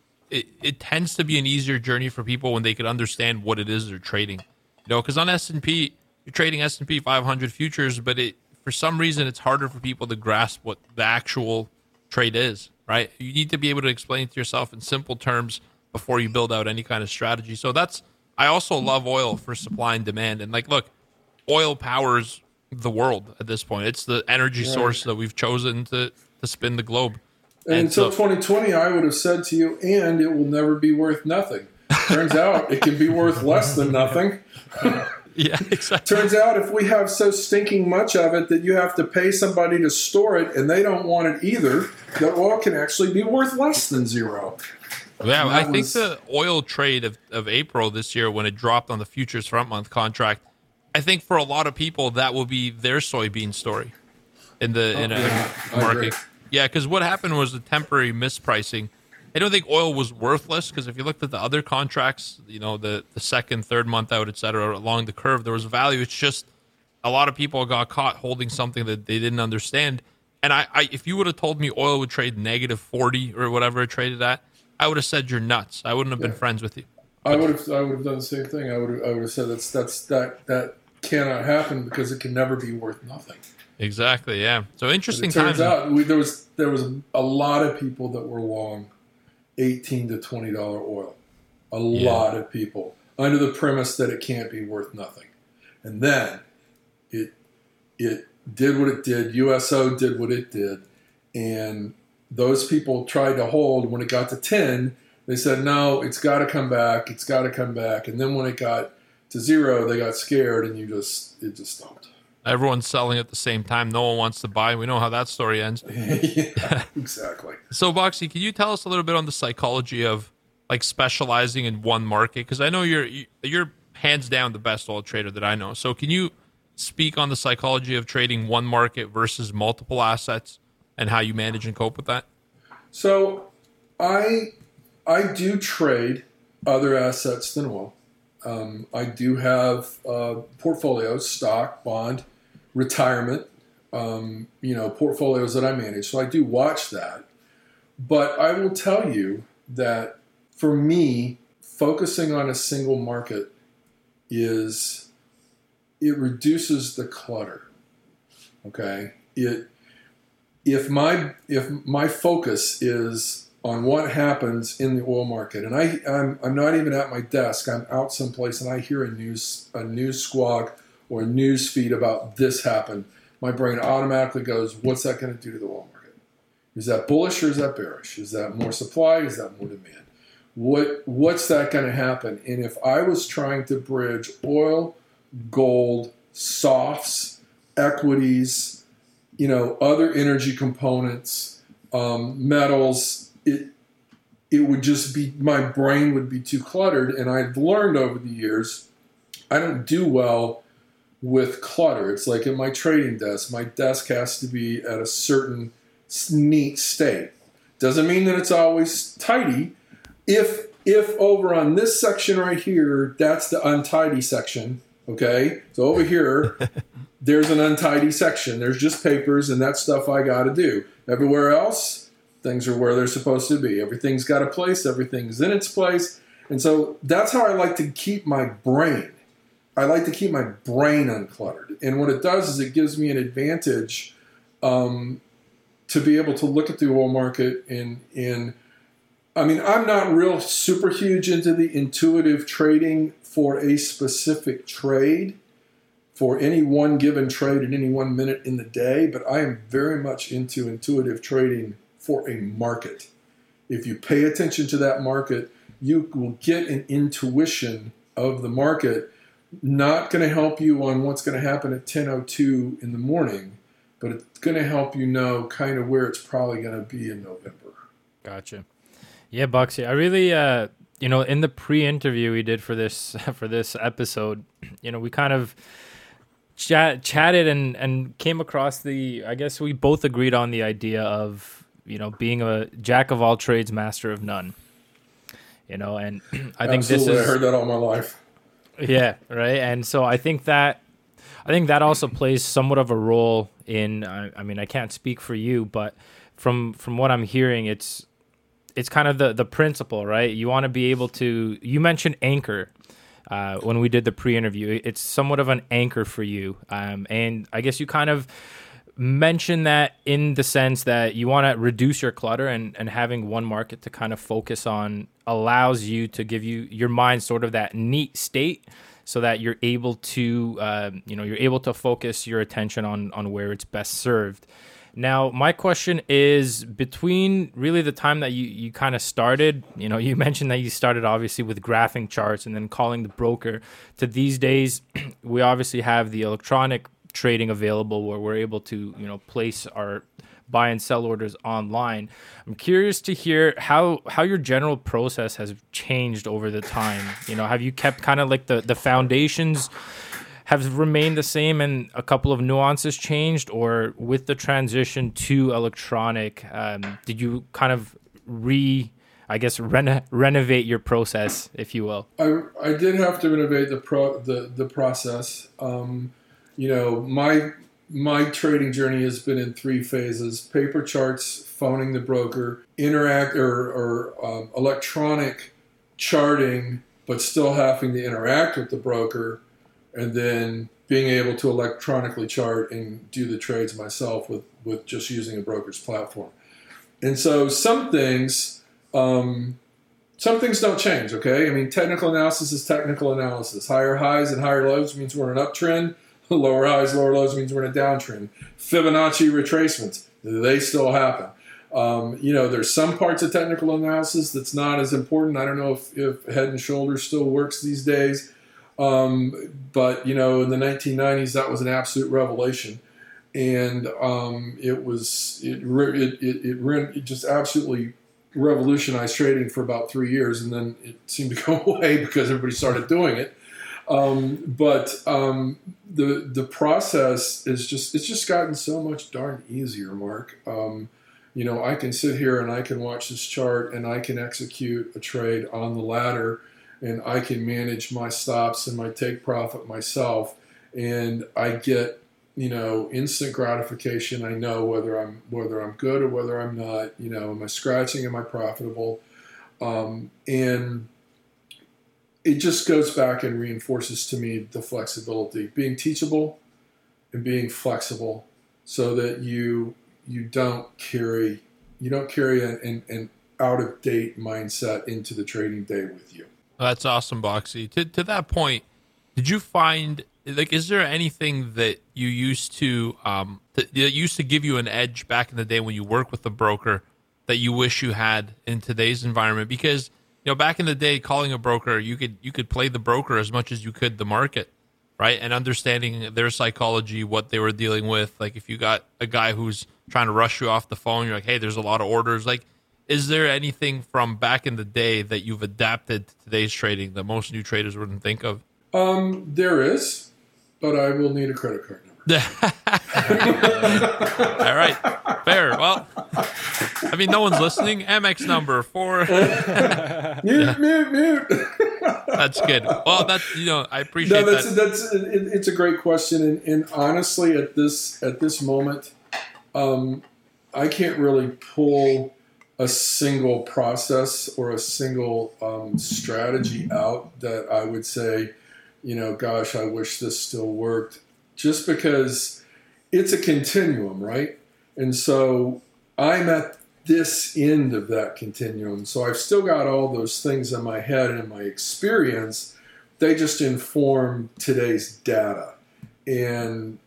it tends to be an easier journey for people when they can understand what it is they're trading. Because on S&P, you're trading S&P 500 futures, but for some reason it's harder for people to grasp what the actual trade is, right? You need to be able to explain it to yourself in simple terms before you build out any kind of strategy. So I also love oil for supply and demand. And look, oil powers the world at this point. It's the energy source that we've chosen to spin the globe. And until 2020, I would have said to you, and it will never be worth nothing. Turns out it can be worth less than nothing. Yeah, exactly. Turns out if we have so stinking much of it that you have to pay somebody to store it and they don't want it either, that oil can actually be worth less than zero. Yeah, I think the oil trade of April this year, when it dropped on the futures front month contract, I think for a lot of people that will be their soybean story in a market. Yeah, because what happened was a temporary mispricing. I don't think oil was worthless because if you looked at the other contracts, the second, third month out, et cetera, along the curve, there was value. It's just a lot of people got caught holding something that they didn't understand. And if you would have told me oil would trade negative 40 or whatever it traded at, I would have said you're nuts. I wouldn't have been friends with you. I would have done the same thing. I would have said that cannot happen because it can never be worth nothing. Exactly. Yeah. So interesting. It turns out there was a lot of people that were long $18 to $20 oil. A lot of people under the premise that it can't be worth nothing, and then it did what it did. USO did what it did, and those people tried to hold. When it got to 10, they said no, it's got to come back. It's got to come back. And then when it got to 0, they got scared, and it just stopped. Everyone's selling at the same time. No one wants to buy. We know how that story ends. Yeah, exactly. So, Boxy, can you tell us a little bit on the psychology of specializing in one market? Because I know you're hands down the best oil trader that I know. So, can you speak on the psychology of trading one market versus multiple assets and how you manage and cope with that? So, I do trade other assets than oil. I do have portfolios, stock, bond, retirement, portfolios that I manage. So I do watch that. But I will tell you that for me, focusing on a single market it reduces the clutter. Okay? If my focus is on what happens in the oil market, and I'm not even at my desk, I'm out someplace and I hear a news squawk or a news feed about this happened, my brain automatically goes, what's that going to do to the oil market? Is that bullish or is that bearish? Is that more supply? Is that more demand? What's that going to happen? And if I was trying to bridge oil, gold, softs, equities, other energy components, metals, it would just be, my brain would be too cluttered. And I've learned over the years, I don't do well with clutter. It's like in my trading desk, my desk has to be at a certain neat state. Doesn't mean that it's always tidy. If over on this section right here, that's the untidy section, Okay, so over here, there's an untidy section. There's just papers, and that's stuff I got to do. Everywhere else, things are where they're supposed to be. Everything's got a place. Everything's in its place. And so that's how I like to keep my brain. I like to keep my brain uncluttered. And what it does is it gives me an advantage to be able to look at the oil market I'm not real super huge into the intuitive trading for a specific trade, for any one given trade at any 1 minute in the day, but I am very much into intuitive trading for a market. If you pay attention to that market, you will get an intuition of the market. Not going to help you on what's going to happen at 10:02 in the morning, but it's going to help you know kind of where it's probably going to be in November. Gotcha. Yeah, Boxy, I really, in the pre-interview we did for this episode, we kind of chatted and came across I guess we both agreed on the idea of, being a jack of all trades, master of none. And I think Absolutely. I heard that all my life. Yeah, right. And so I think that also plays somewhat of a role in. I can't speak for you, but from what I'm hearing, it's kind of the principle, right? You want to be able to. You mentioned anchor when we did the pre-interview. It's somewhat of an anchor for you, and I guess you kind of mentioned that in the sense that you want to reduce your clutter, and having one market to kind of focus on allows you to give your mind sort of that neat state, so that you're able to focus your attention on where it's best served. Now, my question is, between really the time that you kind of started, you mentioned that you started obviously with graphing charts and then calling the broker, to these days, we obviously have the electronic trading available where we're able to, place our buy and sell orders online. I'm curious to hear how your general process has changed over the time. Have you kept kind of like the foundations have remained the same and a couple of nuances changed, or with the transition to electronic, did you kind of renovate your process, if you will? I did have to renovate the process. My trading journey has been in 3 phases: paper charts, phoning the broker, electronic charting, but still having to interact with the broker, and then being able to electronically chart and do the trades myself with just using a broker's platform. And so some things don't change, okay? Technical analysis is technical analysis. Higher highs and higher lows means we're in an uptrend. Lower highs, lower lows means we're in a downtrend. Fibonacci retracements, they still happen. There's some parts of technical analysis that's not as important. I don't know if Head and Shoulders still works these days. But in the 1990s, that was an absolute revelation, and it just absolutely revolutionized trading for about 3 years, and then it seemed to go away because everybody started doing it. The process it's just gotten so much darn easier, Mark. I can sit here and I can watch this chart and I can execute a trade on the ladder, and I can manage my stops and my take profit myself, and I get instant gratification. I know whether I'm good or whether I'm not. Am I scratching? Am I profitable? And it just goes back and reinforces to me the flexibility, being teachable and being flexible, so that you don't carry an out of date mindset into the trading day with you. That's awesome, Boxy. To that point, did you find, is there anything that you used to that used to give you an edge back in the day when you work with the broker that you wish you had in today's environment? Because back in the day, calling a broker, you could play the broker as much as you could the market, right? And understanding their psychology, what they were dealing with. Like if you got a guy who's trying to rush you off the phone, you're like, hey, there's a lot of orders. Is there anything from back in the day that you've adapted to today's trading that most new traders wouldn't think of? There is, but I will need a credit card number. All right, fair. Well, no one's listening. Amex number 4. Mute. That's good. Well, that's, I appreciate that. It's a great question, and honestly, at this moment, I can't really pull a single process or a single strategy out that I would say, gosh, I wish this still worked. Just because it's a continuum, right? And so I'm at this end of that continuum. So I've still got all those things in my head and in my experience. They just inform today's data. And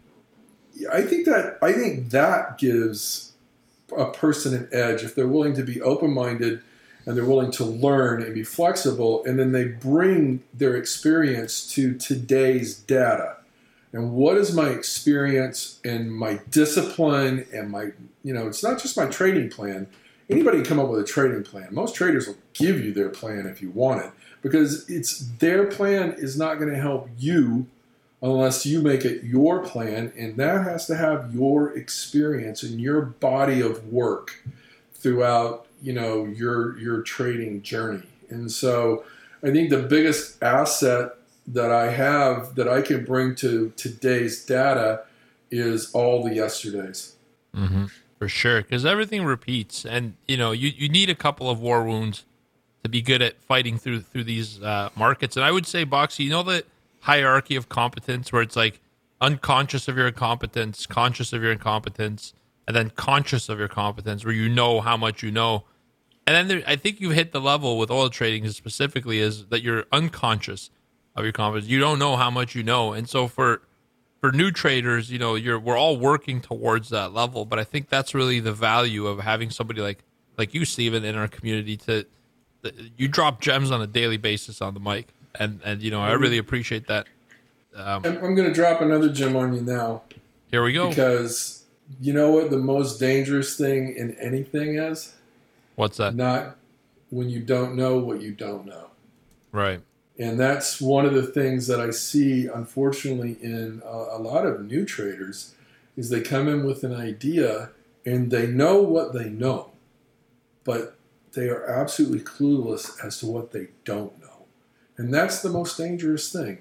I think that gives a person an edge if they're willing to be open-minded and they're willing to learn and be flexible, and then they bring their experience to today's data. And what is my experience and my discipline and my, it's not just my trading plan. Anybody can come up with a trading plan. Most traders will give you their plan if you want it, because their plan is not going to help you unless you make it your plan, and that has to have your experience and your body of work throughout, your trading journey. And so I think the biggest asset that I have that I can bring to today's data is all the yesterdays. Mm-hmm. For sure, because everything repeats, and you need a couple of war wounds to be good at fighting through these markets. And I would say, Boxy, the hierarchy of competence where it's like unconscious of your incompetence, conscious of your incompetence, and then conscious of your competence, where you know how much you know. And then I think you've hit the level with oil trading specifically is that you're unconscious of your competence. You don't know how much you know. And so for new traders, we're all working towards that level. But I think that's really the value of having somebody like you, Steven, in our community. You drop gems on a daily basis on the mic. And I really appreciate that. I'm going to drop another gem on you now. Here we go. Because you know what the most dangerous thing in anything is? What's that? Not when you don't know what you don't know. Right. And that's one of the things that I see, unfortunately, in a lot of new traders, is they come in with an idea and they know what they know, but they are absolutely clueless as to what they don't know. And that's the most dangerous thing.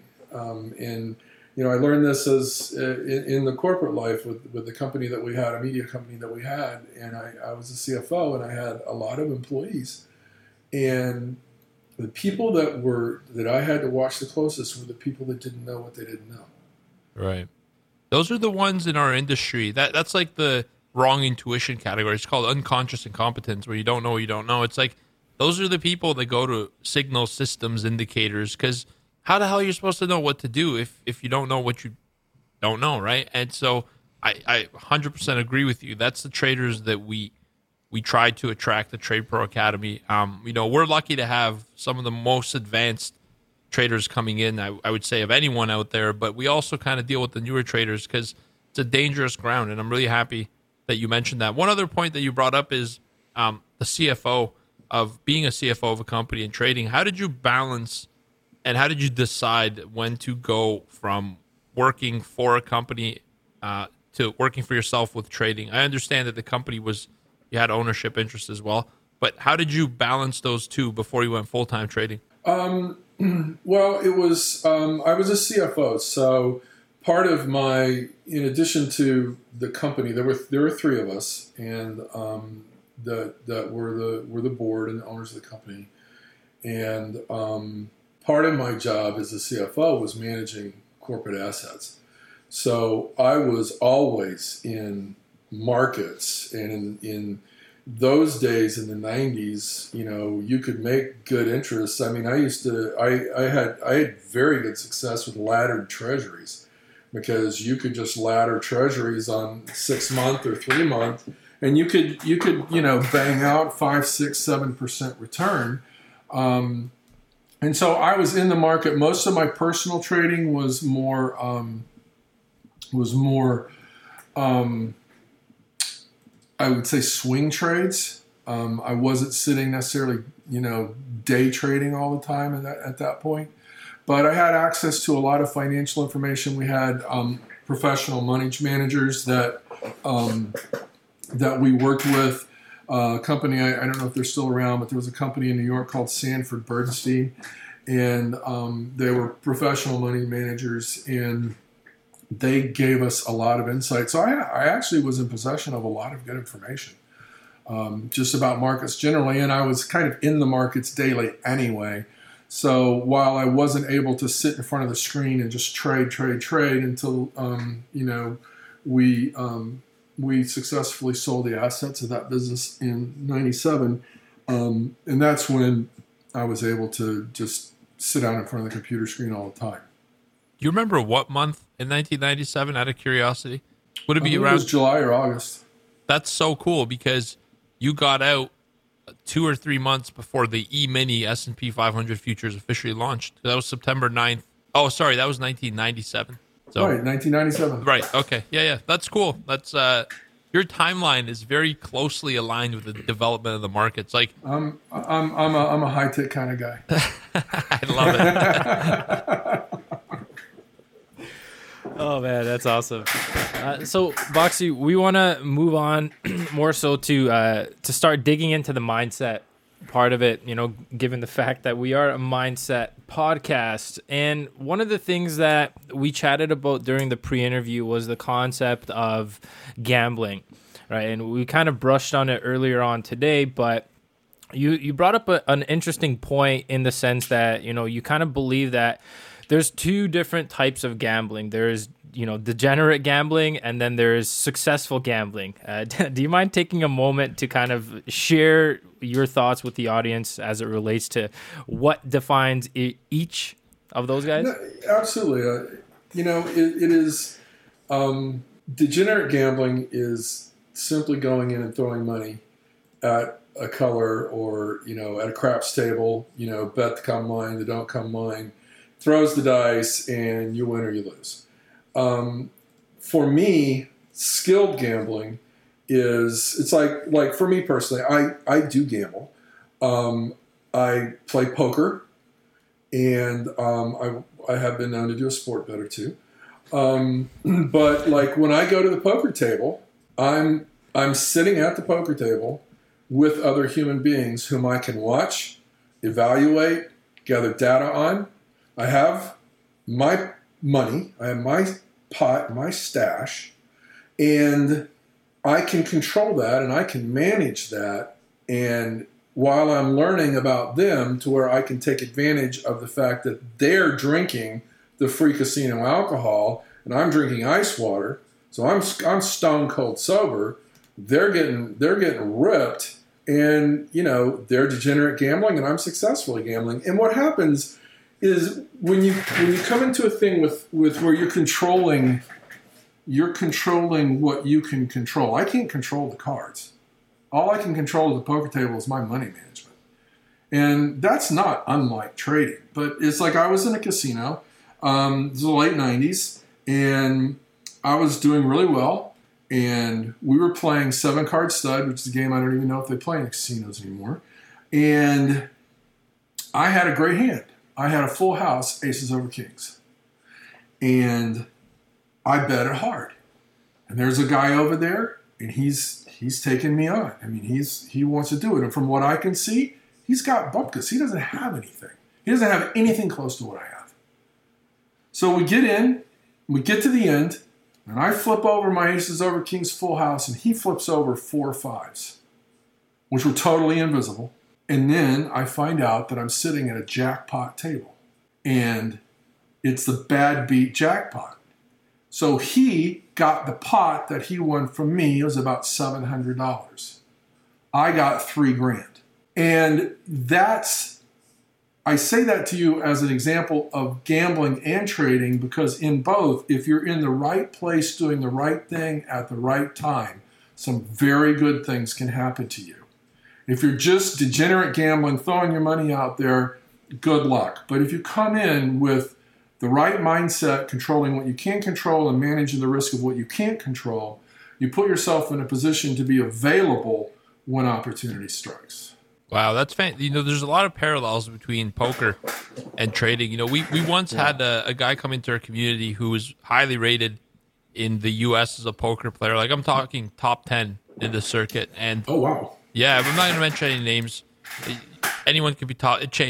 I learned this as in the corporate life with the company that we had, a media company that we had, and I was a CFO, and I had a lot of employees. And the people that I had to watch the closest were the people that didn't know what they didn't know. Right. Those are the ones in our industry. That's like the wrong intuition category. It's called unconscious incompetence, where you don't know what you don't know. It's like those are the people that go to signal systems indicators, because how the hell are you supposed to know what to do if you don't know what you don't know, right? And so I 100% agree with you. That's the traders that we try to attract at Trade Pro Academy. We're lucky to have some of the most advanced traders coming in, I would say, of anyone out there, but we also kind of deal with the newer traders because it's a dangerous ground, and I'm really happy that you mentioned that. One other point that you brought up is the CFO of being a CFO of a company and trading. How did you balance and how did you decide when to go from working for a company to working for yourself with trading? I understand that the company you had ownership interest as well, but how did you balance those two before you went full-time trading? Well, it was, I was a CFO. So part of in addition to the company, there were three of us, and that were the board and the owners of the company. And part of my job as a CFO was managing corporate assets. So I was always in markets, and in those days in the 90s, you could make good interest. I mean, I had very good success with laddered treasuries, because you could just ladder treasuries on 6 month or 3 month, and you could bang out 5, 6, 7% return. And so I was in the market. Most of my personal trading was more I would say swing trades. I wasn't sitting necessarily, day trading all the time at that point. But I had access to a lot of financial information. We had professional money managers that we worked with. A company, I don't know if they're still around, but there was a company in New York called Sanford Bernstein. and they were professional money managers, and they gave us a lot of insight. So I actually was in possession of a lot of good information, just about markets generally, and I was kind of in the markets daily anyway. So while I wasn't able to sit in front of the screen and just trade until we successfully sold the assets of that business in '97, and that's when I was able to just sit down in front of the computer screen all the time. Do you remember what month in 1997, out of curiosity? Would it be around? It was July or August. That's so cool because you got out 2 or 3 months before the E-mini S&P 500 futures officially launched. That was September 9th. Oh, sorry, that was 1997. So, right, 1997. Right, okay. Yeah, that's cool. That's your timeline is very closely aligned with the development of the markets. Like I'm a high-tech kind of guy. I love it. Oh man, that's awesome. So Boxy, we want to move on more so to start digging into the mindset part of it, given the fact that we are a mindset podcast. And one of the things that we chatted about during the pre-interview was the concept of gambling, right? And we kind of brushed on it earlier on today, but you brought up an interesting point in the sense that, you kind of believe that there's two different types of gambling. There's, degenerate gambling, and then there's successful gambling. Do you mind taking a moment to kind of share your thoughts with the audience as it relates to what defines each of those guys? No, absolutely. It is degenerate gambling is simply going in and throwing money at a color or, at a craps table, bet the come mine, the don't come mine, throws the dice, and you win or you lose. For me, skilled gambling it's like for me personally, I do gamble. I play poker, and I have been known to do a sport better too. But like when I go to the poker table, I'm sitting at the poker table with other human beings whom I can watch, evaluate, gather data on. I have my money, I have my pot, my stash, and I can control that and I can manage that. And while I'm learning about them to where I can take advantage of the fact that they're drinking the free casino alcohol and I'm drinking ice water, so I'm stone cold sober, they're getting ripped, and they're degenerate gambling and I'm successfully gambling. And what happens is when you come into a thing with where you're controlling what you can control. I can't control the cards. All I can control at the poker table is my money management. And that's not unlike trading. But it's like I was in a casino. It was the late 90s, and I was doing really well. And we were playing 7-card stud, which is a game I don't even know if they play in the casinos anymore. And I had a great hand. I had a full house, aces over kings. And I bet it hard. And there's a guy over there, and he's taking me on. I mean, he wants to do it. And from what I can see, he's got bupkis. He doesn't have anything. He doesn't have anything close to what I have. So we get in, we get to the end, and I flip over my aces over kings full house, and he flips over 4 5s, which were totally invisible. And then I find out that I'm sitting at a jackpot table, and it's the bad beat jackpot. So he got the pot that he won from me. It was about $700. I got $3,000. And I say that to you as an example of gambling and trading, because in both, if you're in the right place doing the right thing at the right time, some very good things can happen to you. If you're just degenerate gambling, throwing your money out there, good luck. But if you come in with the right mindset, controlling what you can control and managing the risk of what you can't control, you put yourself in a position to be available when opportunity strikes. Wow, that's fantastic. There's a lot of parallels between poker and trading. We once had a guy come into our community who was highly rated in the U.S. as a poker player. Like, I'm talking top 10 in the circuit. And oh, wow. Yeah, I'm not going to mention any names. Anyone could be top. It changed.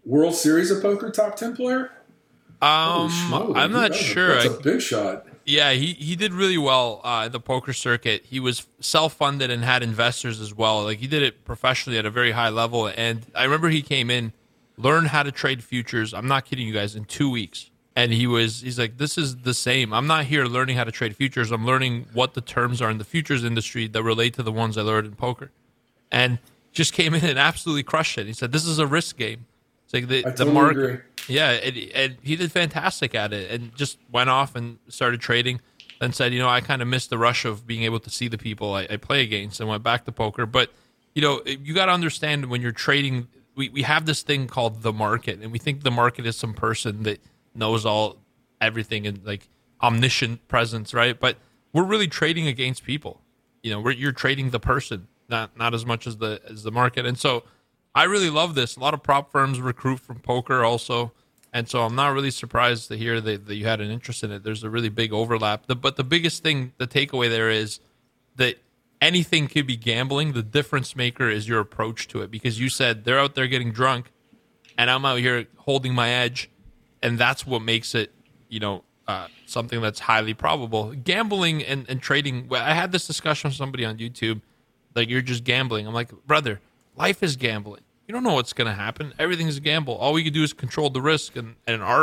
World Series of Poker top 10 player? Holy schmoly, I'm not sure. That's a big shot. Yeah, he did really well in the poker circuit. He was self-funded and had investors as well. Like, he did it professionally at a very high level. And I remember he came in, learned how to trade futures. I'm not kidding you guys, in 2 weeks. And he's like, this is the same. I'm not here learning how to trade futures. I'm learning what the terms are in the futures industry that relate to the ones I learned in poker. And just came in and absolutely crushed it. He said, this is a risk game. It's like I totally agree. Yeah, and he did fantastic at it, and just went off and started trading. Then said, I kind of missed the rush of being able to see the people I play against, and went back to poker. But you got to understand, when you're trading, we have this thing called the market, and we think the market is some person that knows everything and like omniscient presence, right? But we're really trading against people. You're trading the person, not as much as the market. And so I really love this. A lot of prop firms recruit from poker also. And so I'm not really surprised to hear that you had an interest in it. There's a really big overlap. But the biggest thing, the takeaway there is that anything could be gambling. The difference maker is your approach to it. Because you said they're out there getting drunk, and I'm out here holding my edge. And that's what makes it, something that's highly probable. Gambling and trading, I had this discussion with somebody on YouTube, like, you're just gambling. I'm like, brother, life is gambling. You don't know what's going to happen. Everything's a gamble. All we can do is control the risk and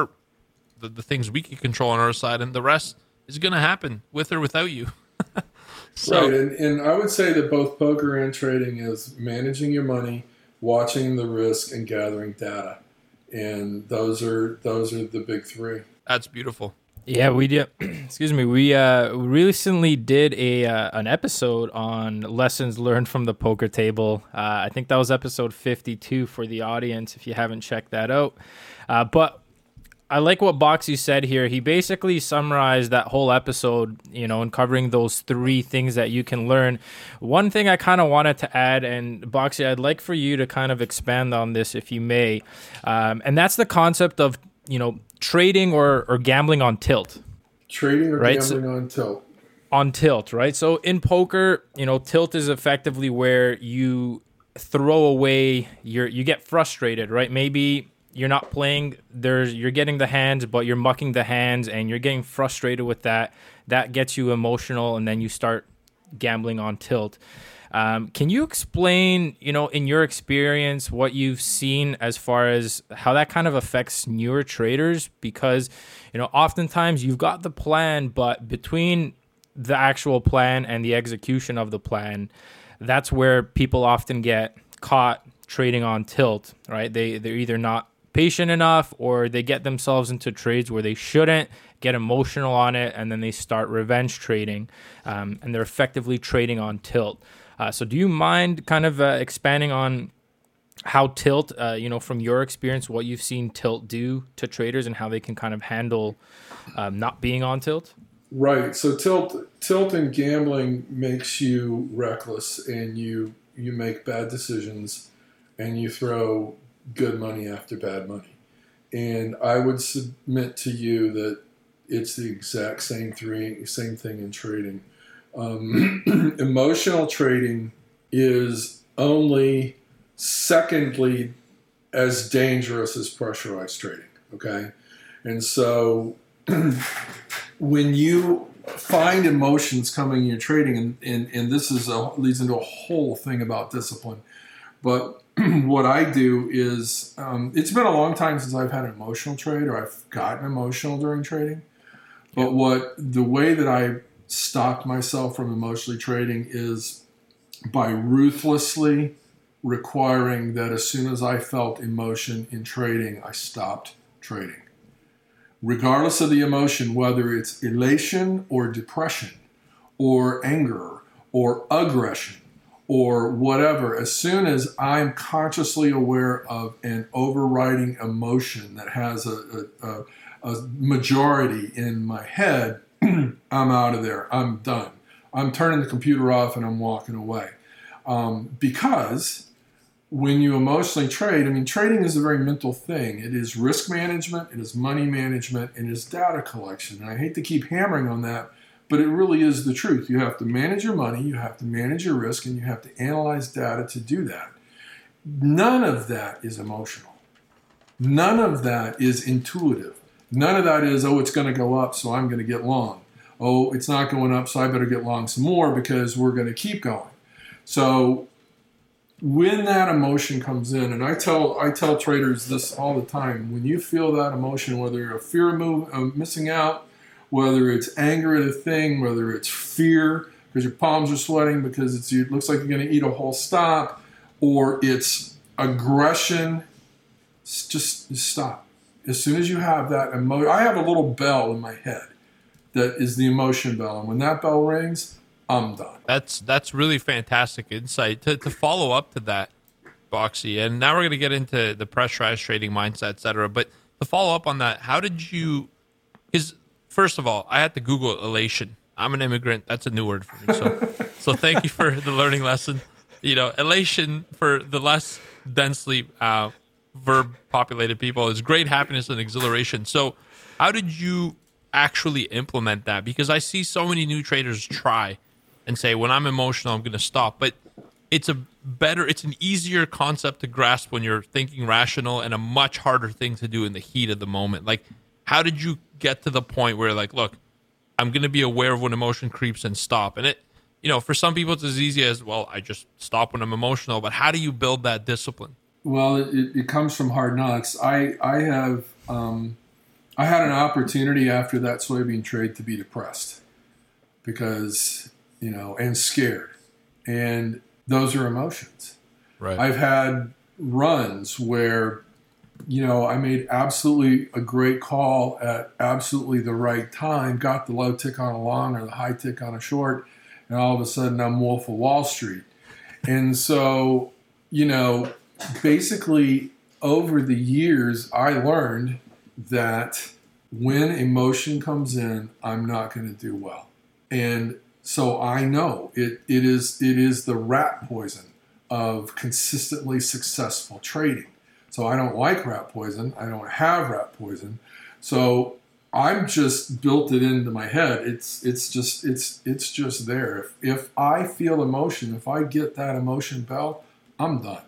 the things we can control on our side, and the rest is going to happen with or without you. Right, and I would say that both poker and trading is managing your money, watching the risk, and gathering data. And those are the big three. That's beautiful. Yeah, we did. Excuse me. We recently did an episode on lessons learned from the poker table. I think that was episode 52 for the audience, if you haven't checked that out. But I like what Boxy said here. He basically summarized that whole episode, and covering those three things that you can learn. One thing I kind of wanted to add, and Boxy, I'd like for you to kind of expand on this, if you may, and that's the concept of, trading or gambling on tilt. Trading or gambling on tilt. On tilt, right? So in poker, tilt is effectively where you throw away you get frustrated, right? Maybe you're not playing, you're getting the hands, but you're mucking the hands and you're getting frustrated with that. That gets you emotional, and then you start gambling on tilt. Can you explain, in your experience, what you've seen as far as how that kind of affects newer traders? Because, oftentimes you've got the plan, but between the actual plan and the execution of the plan, that's where people often get caught trading on tilt, right? They're either not patient enough, or they get themselves into trades where they shouldn't, get emotional on it, and then they start revenge trading, and they're effectively trading on tilt. So do you mind kind of expanding on how tilt, from your experience, what you've seen tilt do to traders and how they can kind of handle not being on tilt? Right. So tilt and gambling makes you reckless, and you make bad decisions, and you throw good money after bad money. And I would submit to you that it's the exact same thing in trading. Emotional trading is only secondly as dangerous as pressurized trading. Okay. And so when you find emotions coming in your trading, and this leads into a whole thing about discipline, but what I do is, it's been a long time since I've had an emotional trade, or I've gotten emotional during trading. But the way that I stopped myself from emotionally trading is by ruthlessly requiring that as soon as I felt emotion in trading, I stopped trading. Regardless of the emotion, whether it's elation or depression or anger or aggression or whatever, as soon as I'm consciously aware of an overriding emotion that has a majority in my head, I'm out of there. I'm done. I'm turning the computer off and I'm walking away. Because when you emotionally trade, trading is a very mental thing. It is risk management, it is money management, and it is data collection. And I hate to keep hammering on that, but it really is the truth. You have to manage your money, you have to manage your risk, and you have to analyze data to do that. None of that is emotional. None of that is intuitive. None of that is, oh, it's going to go up, so I'm going to get long. Oh, it's not going up, so I better get long some more because we're going to keep going. So when that emotion comes in, and I tell traders this all the time, when you feel that emotion, whether you're a fear of missing out, whether it's anger at a thing, whether it's fear because your palms are sweating because it looks like you're going to eat a whole stop, or it's aggression, just stop. As soon as you have that emotion, I have a little bell in my head that is the emotion bell, and when that bell rings, I'm done. That's really fantastic insight. To follow up to that, Boxy, and now we're going to get into the pressurized trading mindset, et cetera. But to follow up on that, how did you? Because first of all, I had to Google elation. I'm an immigrant. That's a new word for me. So thank you for the learning lesson. Elation for the less densely verb-populated people is great happiness and exhilaration. So how did you actually implement that? Because I see so many new traders try and say, when I'm emotional, I'm going to stop. But it's an easier concept to grasp when you're thinking rational, and a much harder thing to do in the heat of the moment. Like, how did you get to the point where, like, look, I'm going to be aware of when emotion creeps and stop? And for some people, it's as easy as, well, I just stop when I'm emotional. But how do you build that discipline? Well, it comes from hard knocks. I had an opportunity after that soybean trade to be depressed because, and scared. And those are emotions. Right. I've had runs where, I made absolutely a great call at absolutely the right time, got the low tick on a long or the high tick on a short, and all of a sudden I'm Wolf of Wall Street. And so, basically over the years, I learned that when emotion comes in, I'm not going to do well. And so I know it is the rat poison of consistently successful trading. So I don't like rat poison. I don't have rat poison. So I'm just built it into my head. It's just there. If I feel emotion, if I get that emotion bell, I'm done.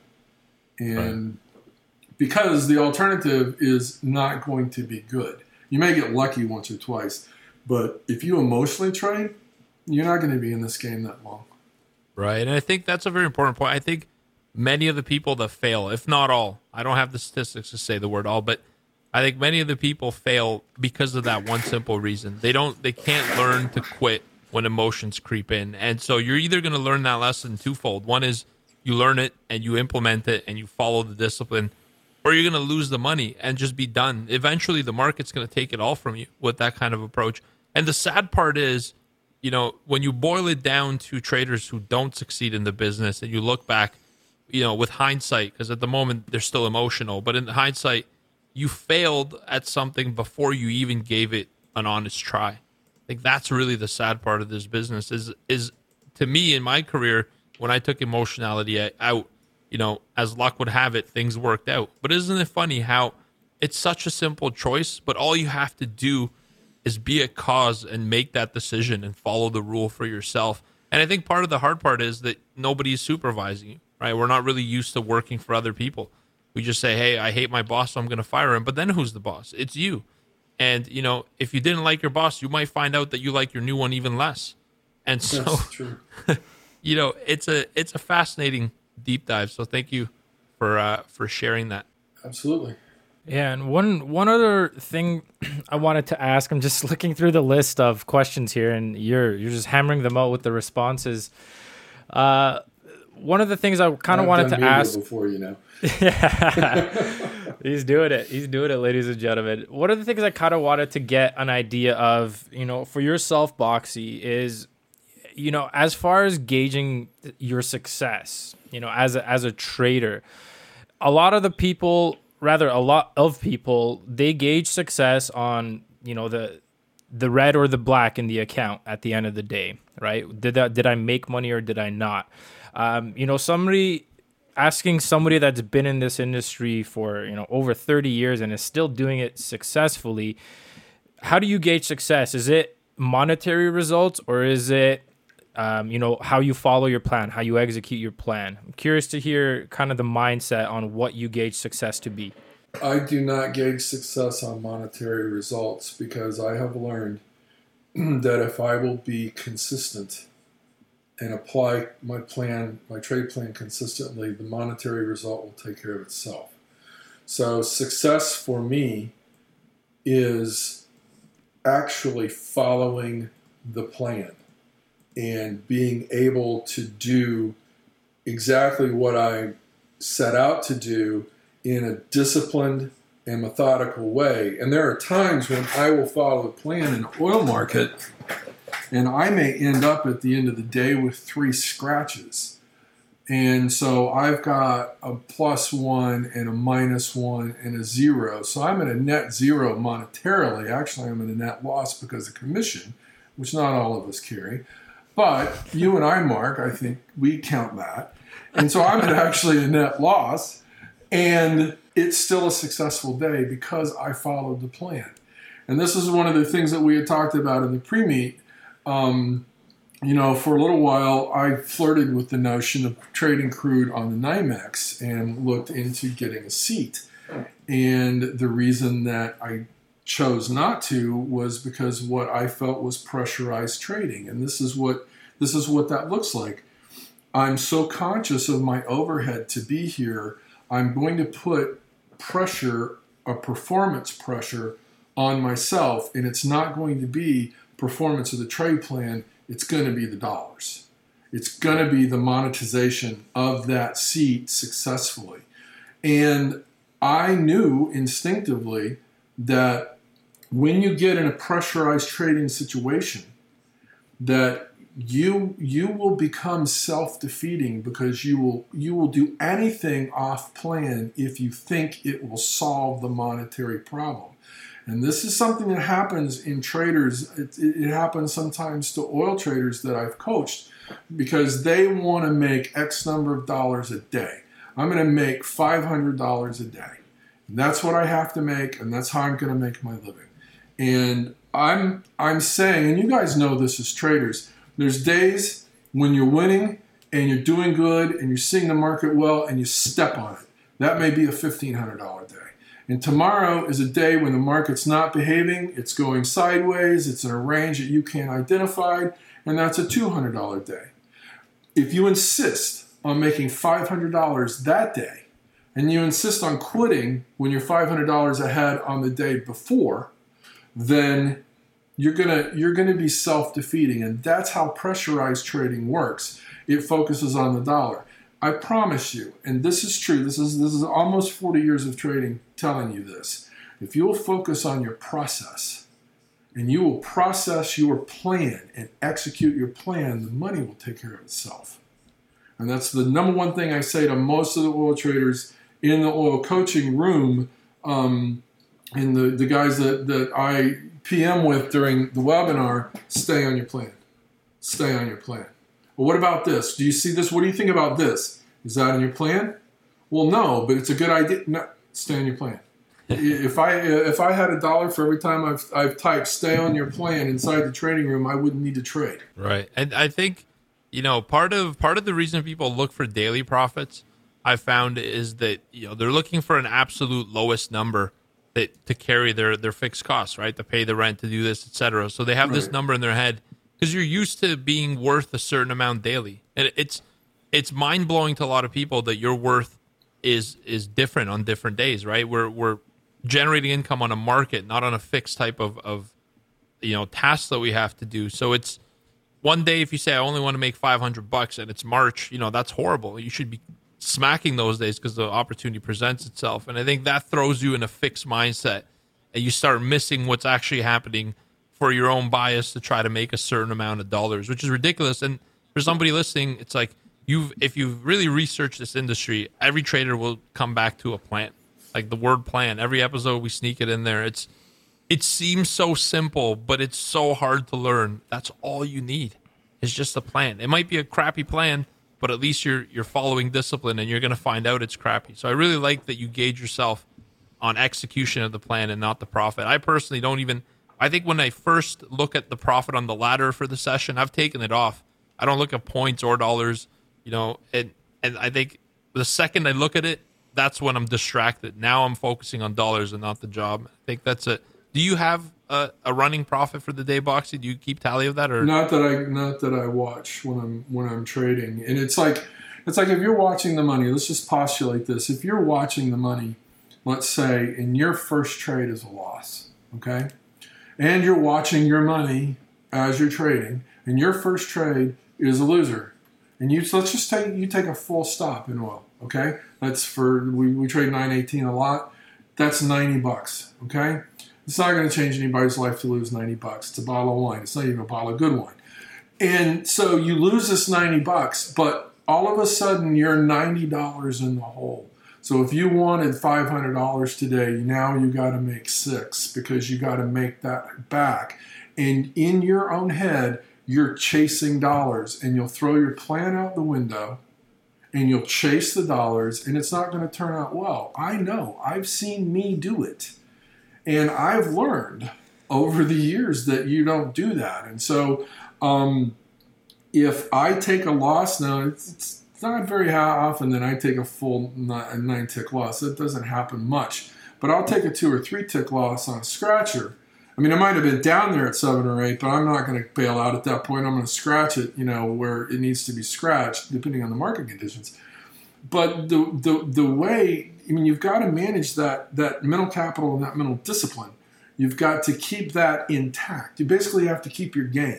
And because the alternative is not going to be good. You may get lucky once or twice, but if you emotionally trade, you're not going to be in this game that long. Right. And I think that's a very important point. I think many of the people that fail, if not all, I don't have the statistics to say the word all, but I think many of the people fail because of that one simple reason. They can't learn to quit when emotions creep in. And so you're either going to learn that lesson twofold. One is you learn it and you implement it and you follow the discipline, or you're going to lose the money and just be done. Eventually the market's going to take it all from you with that kind of approach. And the sad part is, when you boil it down to traders who don't succeed in the business and you look back, with hindsight, because at the moment they're still emotional, but in hindsight, you failed at something before you even gave it an honest try. I think that's really the sad part of this business is to me in my career, when I took emotionality out, as luck would have it, things worked out. But isn't it funny how it's such a simple choice, but all you have to do is be a cause and make that decision and follow the rule for yourself. And I think part of the hard part is that nobody's supervising you, right? We're not really used to working for other people. We just say, hey, I hate my boss, so I'm going to fire him. But then who's the boss? It's you. And, if you didn't like your boss, you might find out that you like your new one even less. And so, that's true. It's a fascinating deep dive. So thank you for sharing that. Absolutely. Yeah, and one other thing I wanted to ask, I'm just looking through the list of questions here, and you're just hammering them out with the responses. One of the things I kind of wanted to ask before, Yeah. He's doing it, ladies and gentlemen. One of the things I kind of wanted to get an idea of, for yourself, Boxy, is, as far as gauging your success, as a trader, a lot of people, they gauge success on, the red or the black in the account at the end of the day, right? Did I make money or did I not? Asking somebody that's been in this industry for, over 30 years and is still doing it successfully, how do you gauge success? Is it monetary results, or is it, how you follow your plan, how you execute your plan? I'm curious to hear kind of the mindset on what you gauge success to be. I do not gauge success on monetary results because I have learned that if I will be consistent and apply my trade plan consistently, the monetary result will take care of itself. So success for me is actually following the plan and being able to do exactly what I set out to do in a disciplined and methodical way. And there are times when I will follow a plan in the oil market and I may end up at the end of the day with 3 scratches. And so I've got a +1 and a -1 and a 0. So I'm at a net 0 monetarily. Actually, I'm at a net loss because of commission, which not all of us carry. But you and I, Mark, I think we count that. And so I'm at actually a net loss. And it's still a successful day because I followed the plan. And this is one of the things that we had talked about in the pre-meet. For a little while, I flirted with the notion of trading crude on the NYMEX and looked into getting a seat. And the reason that I chose not to was because what I felt was pressurized trading. And this is what that looks like. I'm so conscious of my overhead to be here. I'm going to put pressure, a performance pressure, on myself, and it's not going to be performance of the trade plan. It's going to be the dollars. It's going to be the monetization of that seat successfully. And I knew instinctively that when you get in a pressurized trading situation, that you will become self-defeating because you will do anything off plan if you think it will solve the monetary problem. And this is something that happens in traders. It happens sometimes to oil traders that I've coached because they want to make X number of dollars a day. I'm going to make $500 a day. And that's what I have to make, and that's how I'm going to make my living. And I'm saying, and you guys know this as traders, there's days when you're winning and you're doing good and you're seeing the market well and you step on it. That may be a $1,500 day. And tomorrow is a day when the market's not behaving, it's going sideways, it's in a range that you can't identify, and that's a $200 day. If you insist on making $500 that day, and you insist on quitting when you're $500 ahead on the day before, then you're gonna be self-defeating, and that's how pressurized trading works. It focuses on the dollar. I promise you, and this is true, this is almost 40 years of trading telling you this. If you will focus on your process, and you will process your plan and execute your plan, the money will take care of itself. And that's the number one thing I say to most of the oil traders in the oil coaching room, and the guys that I PM with during the webinar: stay on your plan. Stay on your plan. Well, what about this? Do you see this? What do you think about this? Is that in your plan? Well, no, but it's a good idea. No, stay on your plan. If I had $1 for every time I've typed "stay on your plan" inside the trading room, I wouldn't need to trade. Right, and I think part of the reason people look for daily profits, I found, is that they're looking for an absolute lowest number to carry their fixed costs, right? To pay the rent, to do this, etc. So they have this number in their head because you're used to being worth a certain amount daily, and it's mind blowing to a lot of people that your worth is different on different days, right? We're generating income on a market, not on a fixed type of tasks that we have to do. So it's one day if you say I only want to make $500 and it's March, that's horrible. You should be smacking those days because the opportunity presents itself. And I think that throws you in a fixed mindset and you start missing what's actually happening for your own bias to try to make a certain amount of dollars, which is ridiculous. And for somebody listening, it's like if you've really researched this industry, every trader will come back to a plan. Like the word plan, every episode we sneak it in there. It seems so simple, but it's so hard to learn. That's all you need. It's just a plan. It might be a crappy plan, but at least you're following discipline and you're going to find out it's crappy. So I really like that you gauge yourself on execution of the plan and not the profit. I personally I think when I first look at the profit on the ladder for the session, I've taken it off. I don't look at points or dollars, and I think the second I look at it, that's when I'm distracted. Now I'm focusing on dollars and not the job. I think that's it. Do you have a running profit for the day, Boxy? Do you keep tally of that, or not that I watch when I'm trading? And it's like if you're watching the money. Let's just postulate this: if you're watching the money, let's say, and your first trade is a loss, okay, and you're watching your money as you're trading, and your first trade is a loser, and let's just take a full stop in oil, okay? That's we trade 918 a lot. That's $90, okay? It's not going to change anybody's life to lose $90. It's a bottle of wine. It's not even a bottle of good wine. And so you lose this $90, but all of a sudden you're $90 in the hole. So if you wanted $500 today, now you got to make $6 because you got to make that back. And in your own head, you're chasing dollars, and you'll throw your plan out the window and you'll chase the dollars, and it's not going to turn out well. I know. I've seen me do it. And I've learned over the years that you don't do that. And so if I take a loss, now it's not very often that I take a full 9-tick loss. That doesn't happen much. But I'll take a 2 or 3-tick loss on a scratcher. I mean, I might have been down there at 7 or 8, but I'm not going to bail out at that point. I'm going to scratch it, where it needs to be scratched, depending on the market conditions. But the way, you've got to manage that mental capital and that mental discipline. You've got to keep that intact. You basically have to keep your game.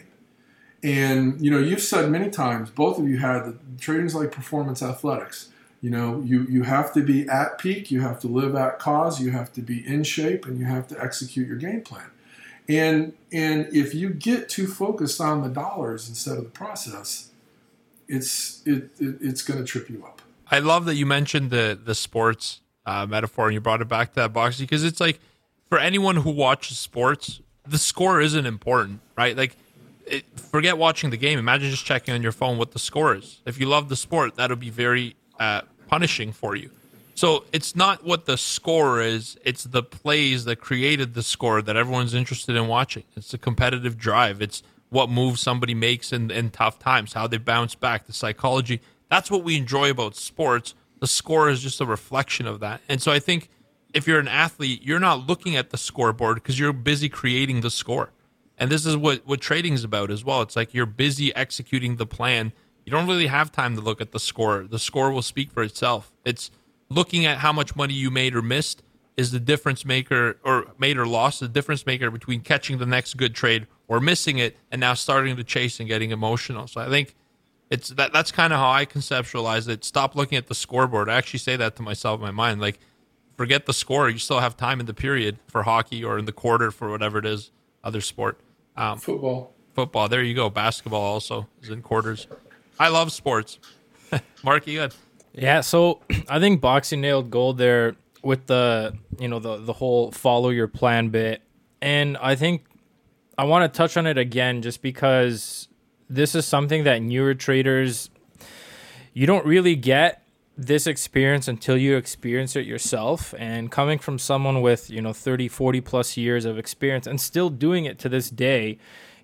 And, you've said many times, both of you had that trading's like performance athletics. You have to be at peak, you have to live at cause, you have to be in shape, and you have to execute your game plan. And if you get too focused on the dollars instead of the process, it's going to trip you up. I love that you mentioned the sports metaphor and you brought it back to that, Boxy, because it's like for anyone who watches sports, the score isn't important, right? Like, forget watching the game. Imagine just checking on your phone what the score is. If you love the sport, that'll be very punishing for you. So it's not what the score is, it's the plays that created the score that everyone's interested in watching. It's the competitive drive. It's what moves somebody makes in tough times, how they bounce back, the psychology. That's what we enjoy about sports. The score is just a reflection of that. And so I think if you're an athlete, you're not looking at the scoreboard because you're busy creating the score. And this is what trading is about as well. It's like you're busy executing the plan. You don't really have time to look at the score. The score will speak for itself. It's looking at how much money you made or missed is the difference maker, or made or lost, the difference maker between catching the next good trade or missing it and now starting to chase and getting emotional. So I think that's kind of how I conceptualize it. Stop looking at the scoreboard. I actually say that to myself in my mind. Like, forget the score. You still have time in the period for hockey or in the quarter for whatever it is, other sport. Football. There you go. Basketball also is in quarters. I love sports. Mark, you good? Yeah, so I think Boxy nailed gold there with the whole follow your plan bit. And I think I want to touch on it again just because this is something that newer traders, you don't really get this experience until you experience it yourself. And coming from someone with, 30, 40 plus years of experience and still doing it to this day,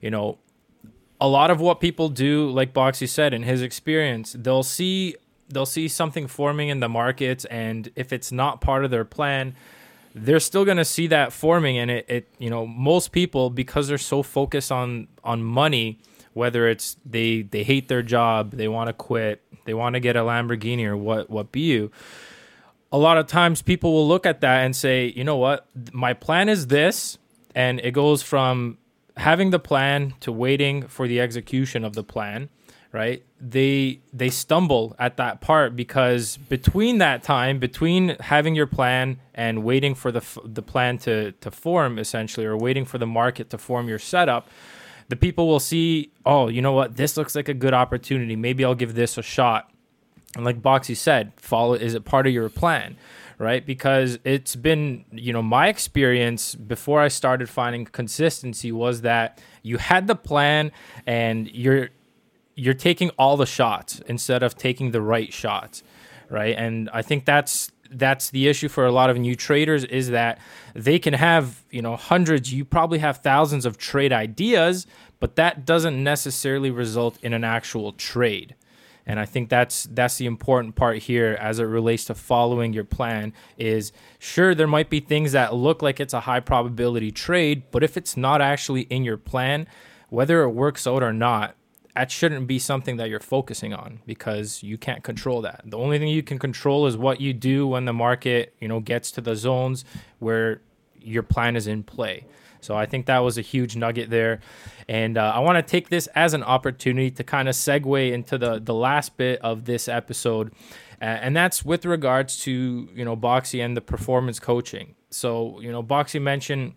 a lot of what people do, like Boxy said, in his experience, they'll see something forming in the markets, and if it's not part of their plan, they're still going to see that forming. And it most people, because they're so focused on money, whether it's they hate their job, they want to quit, they want to get a Lamborghini or what be you, a lot of times people will look at that and say, you know what, my plan is this, and it goes from having the plan to waiting for the execution of the plan, right? They stumble at that part because between that time, between having your plan and waiting for the plan to form, essentially, or waiting for the market to form your setup, the people will see, oh, you know what, this looks like a good opportunity. Maybe I'll give this a shot. And like Boxy said, is it part of your plan, right? Because it's been, my experience before I started finding consistency was that you had the plan and you're taking all the shots instead of taking the right shots, right? And I think that's the issue for a lot of new traders, is that they can have, hundreds, you probably have thousands of trade ideas, but that doesn't necessarily result in an actual trade. And I think that's the important part here as it relates to following your plan. Is sure, there might be things that look like it's a high probability trade, but if it's not actually in your plan, whether it works out or not, that shouldn't be something that you're focusing on, because you can't control that. The only thing you can control is what you do when the market, gets to the zones where your plan is in play. So I think that was a huge nugget there. And I want to take this as an opportunity to kind of segue into the last bit of this episode. And that's with regards to, Boxy and the performance coaching. So, Boxy mentioned,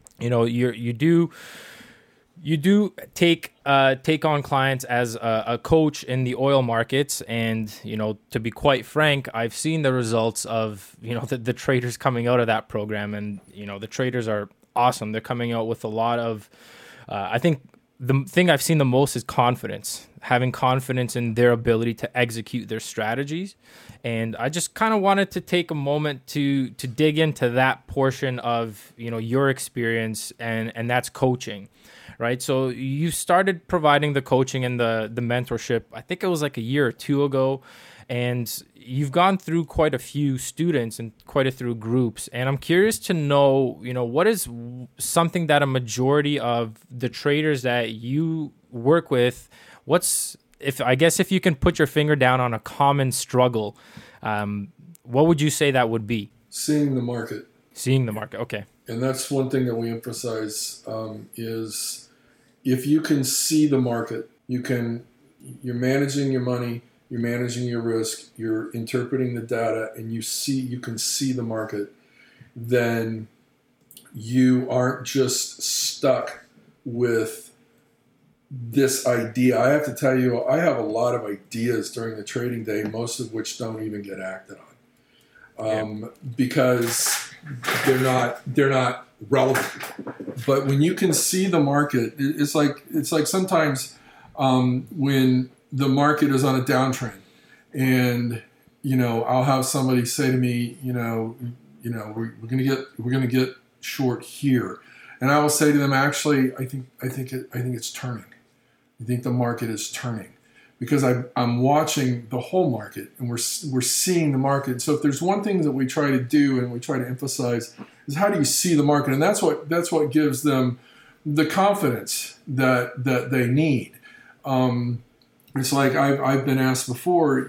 you do take on clients as a coach in the oil markets, and to be quite frank, I've seen the results of the traders coming out of that program, and the traders are awesome. They're coming out with a lot of I think the thing I've seen the most is confidence, having confidence in their ability to execute their strategies. And I just kind of wanted to take a moment to dig into that portion of your experience, and that's coaching. Right. So you started providing the coaching and the mentorship, I think it was like a year or two ago, and you've gone through quite a few students and quite a few groups. And I'm curious to know, what is something that a majority of the traders that you work with, if you can put your finger down on a common struggle, what would you say that would be? Seeing the market. Seeing the market. Okay. And that's one thing that we emphasize is if you can see the market, you're managing your money, you're managing your risk, you're interpreting the data, and you can see the market, then you aren't just stuck with this idea. I have to tell you, I have a lot of ideas during the trading day, most of which don't even get acted on. Because they're not relevant. But when you can see the market, it's like sometimes when the market is on a downtrend, and I'll have somebody say to me, we're gonna get short here, and I will say to them, actually, I think it's turning. I think the market is turning. Because I'm watching the whole market, and we're seeing the market. So if there's one thing that we try to do and we try to emphasize is how do you see the market, and that's what gives them the confidence that they need. It's like I've been asked before,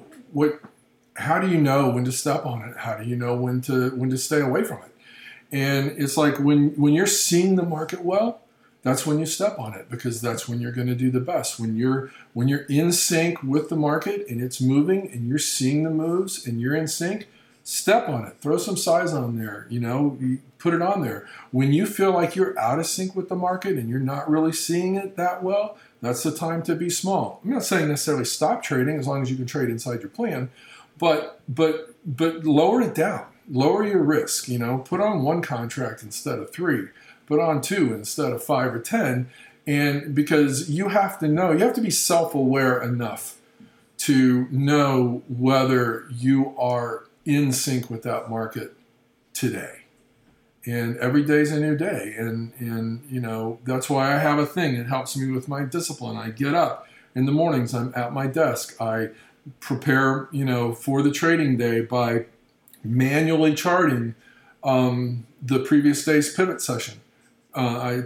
how do you know when to step on it? How do you know when to stay away from it? And it's like when you're seeing the market well, that's when you step on it, because that's when you're going to do the best. When you're in sync with the market and it's moving and you're seeing the moves and you're in sync, step on it. Throw some size on there. You put it on there. When you feel like you're out of sync with the market and you're not really seeing it that well, that's the time to be small. I'm not saying necessarily stop trading as long as you can trade inside your plan, but lower it down. Lower your risk. Put on one contract instead of 3. Put on 2 instead of 5 or 10, and because you have to be self-aware enough to know whether you are in sync with that market today. And every day's a new day, and that's why I have a thing. It helps me with my discipline. I get up in the mornings. I'm at my desk. I prepare, for the trading day by manually charting the previous day's pivot session. I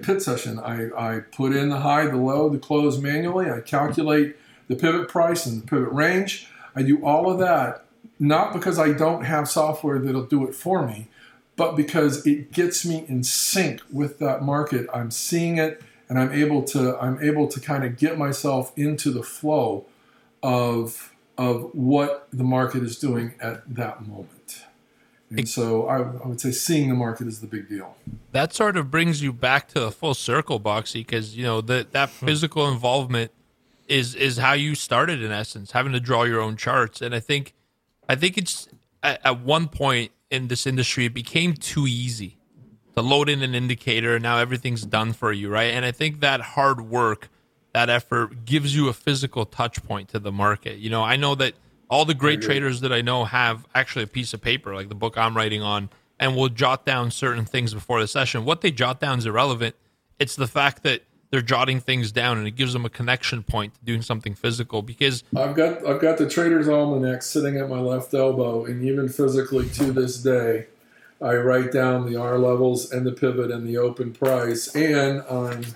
put in the high, the low, the close manually. I calculate the pivot price and the pivot range. I do all of that, not because I don't have software that'll do it for me, but because it gets me in sync with that market. I'm seeing it, and I'm able to kind of get myself into the flow of what the market is doing at that moment. And so I would say seeing the market is the big deal. That sort of brings you back to a full circle, Boxy, because that physical involvement is how you started, in essence, having to draw your own charts. And I think it's at one point in this industry it became too easy to load in an indicator and now everything's done for you, right? And I think that hard work, that effort, gives you a physical touch point to the market. I know that all the great traders that I know have actually a piece of paper, like the book I'm writing on, and will jot down certain things before the session. What they jot down is irrelevant. It's the fact that they're jotting things down, and it gives them a connection point to doing something physical. Because I've got the Trader's Almanac sitting at my left elbow, and even physically to this day, I write down the R levels and the pivot and the open price. And on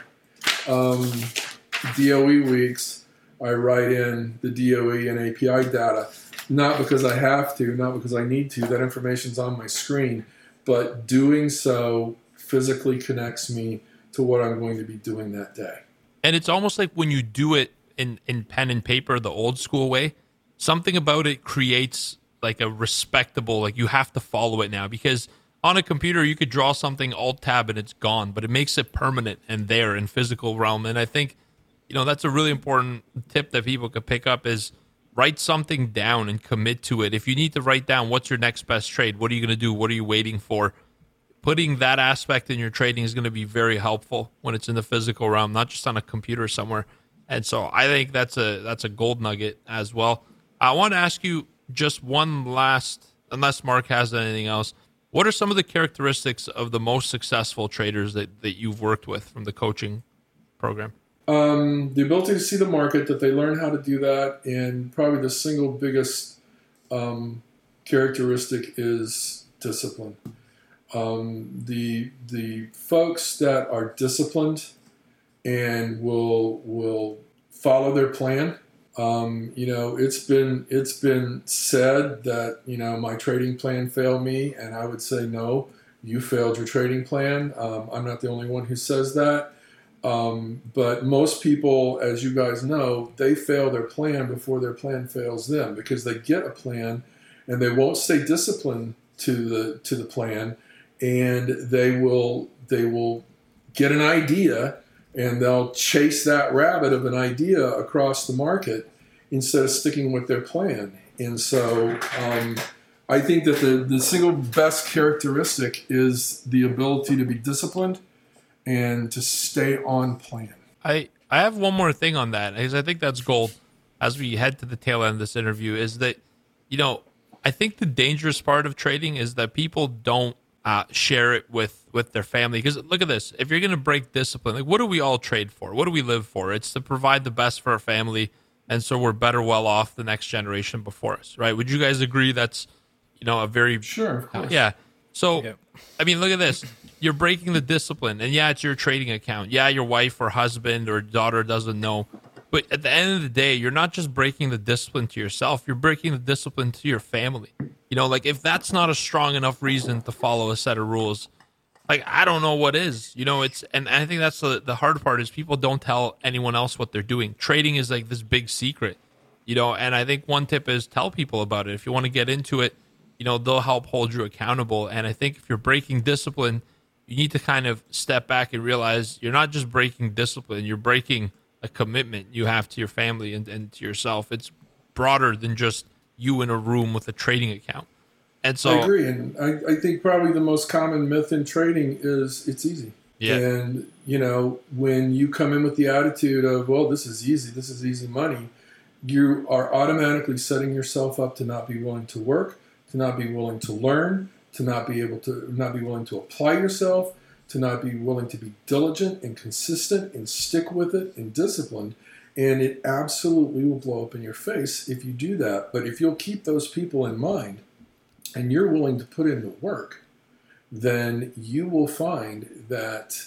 DOE weeks, I write in the DOE and API data. Not because I have to, not because I need to. That information's on my screen. But doing so physically connects me to what I'm going to be doing that day. And it's almost like when you do it in pen and paper, the old school way, something about it creates like a respectable, like you have to follow it now. Because on a computer, you could draw something, Alt-Tab, and it's gone. But it makes it permanent and there in physical realm. And I think, that's a really important tip that people could pick up is write something down and commit to it. If you need to write down what's your next best trade, what are you going to do? What are you waiting for? Putting that aspect in your trading is going to be very helpful when it's in the physical realm, not just on a computer somewhere. And so I think that's a gold nugget as well. I want to ask you just one last, unless Mark has anything else, what are some of the characteristics of the most successful traders that you've worked with from the coaching program? The ability to see the market, that they learn how to do that, and probably the single biggest characteristic is discipline. The folks that are disciplined and will follow their plan. It's been said that my trading plan failed me, and I would say no, you failed your trading plan. I'm not the only one who says that. But most people, as you guys know, they fail their plan before their plan fails them, because they get a plan and they won't stay disciplined to the plan, and they will get an idea and they'll chase that rabbit of an idea across the market instead of sticking with their plan. And so I think that the single best characteristic is the ability to be disciplined and to stay on plan. I have one more thing on that, because I think that's gold as we head to the tail end of this interview, is that, I think the dangerous part of trading is that people don't share it with their family. Because look at this, if you're going to break discipline, like what do we all trade for? What do we live for? It's to provide the best for our family, and so we're better well off the next generation before us, right? Would you guys agree that's, a very... Sure, of course. Yeah. So, yep. I mean, look at this. You're breaking the discipline, and yeah, it's your trading account. Yeah, your wife or husband or daughter doesn't know. But at the end of the day, you're not just breaking the discipline to yourself, you're breaking the discipline to your family. If that's not a strong enough reason to follow a set of rules, like, I don't know what is. And I think that's the hard part, is people don't tell anyone else what they're doing. Trading is like this big secret, and I think one tip is tell people about it. If you want to get into it, they'll help hold you accountable. And I think if you're breaking discipline, you need to kind of step back and realize you're not just breaking discipline, you're breaking a commitment you have to your family and to yourself. It's broader than just you in a room with a trading account. And so I agree. And I think probably the most common myth in trading is it's easy. Yeah. And, when you come in with the attitude of, well, this is easy money, you are automatically setting yourself up to not be willing to work, to not be willing to learn, to not be willing to apply yourself, to not be willing to be diligent and consistent and stick with it and disciplined. And it absolutely will blow up in your face if you do that. But if you'll keep those people in mind and you're willing to put in the work, then you will find that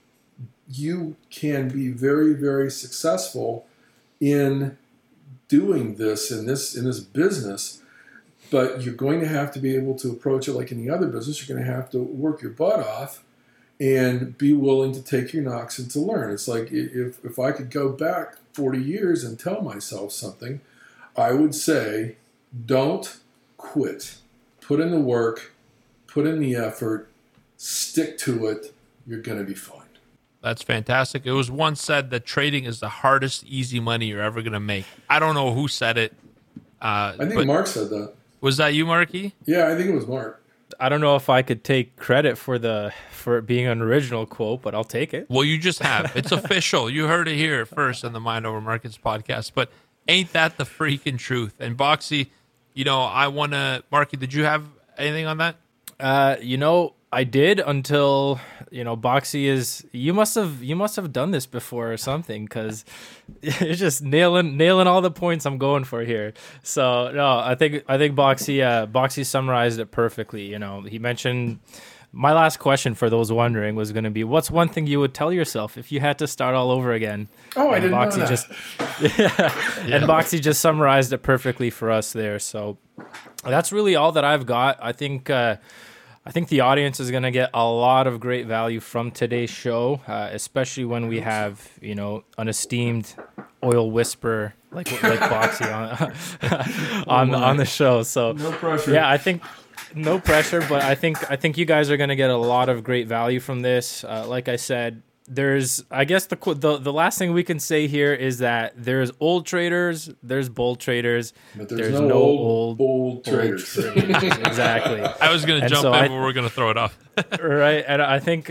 you can be very, very successful in doing this in this business. But you're going to have to be able to approach it like any other business. You're going to have to work your butt off and be willing to take your knocks and to learn. It's like if I could go back 40 years and tell myself something, I would say, don't quit. Put in the work, put in the effort, stick to it. You're going to be fine. That's fantastic. It was once said that trading is the hardest easy money you're ever going to make. I don't know who said it. I think Mark said that. Was that you, Marky? Yeah, I think it was Mark. I don't know if I could take credit for it being an original quote, but I'll take it. Well, you just have. It's official. You heard it here first on the Mind Over Markets podcast. But ain't that the freaking truth? And Boxy, I want to... Marky, did you have anything on that? I did until, Boxy is, you must have done this before or something, because it's just nailing all the points I'm going for here. So no, I think Boxy summarized it perfectly. He mentioned, my last question for those wondering was going to be, what's one thing you would tell yourself if you had to start all over again? I didn't know that. And Boxy just summarized it perfectly for us there. So that's really all that I've got. I think the audience is going to get a lot of great value from today's show, especially when we have, an esteemed oil whisperer like Boxy on the show. So No pressure. yeah, I think no pressure, but I think you guys are going to get a lot of great value from this. Like I said, I guess the last thing we can say here is that there's old traders, there's bull traders, but there's no old bull traders. traders. Exactly. I was going to jump in, but we're going to throw it off. Right, and I think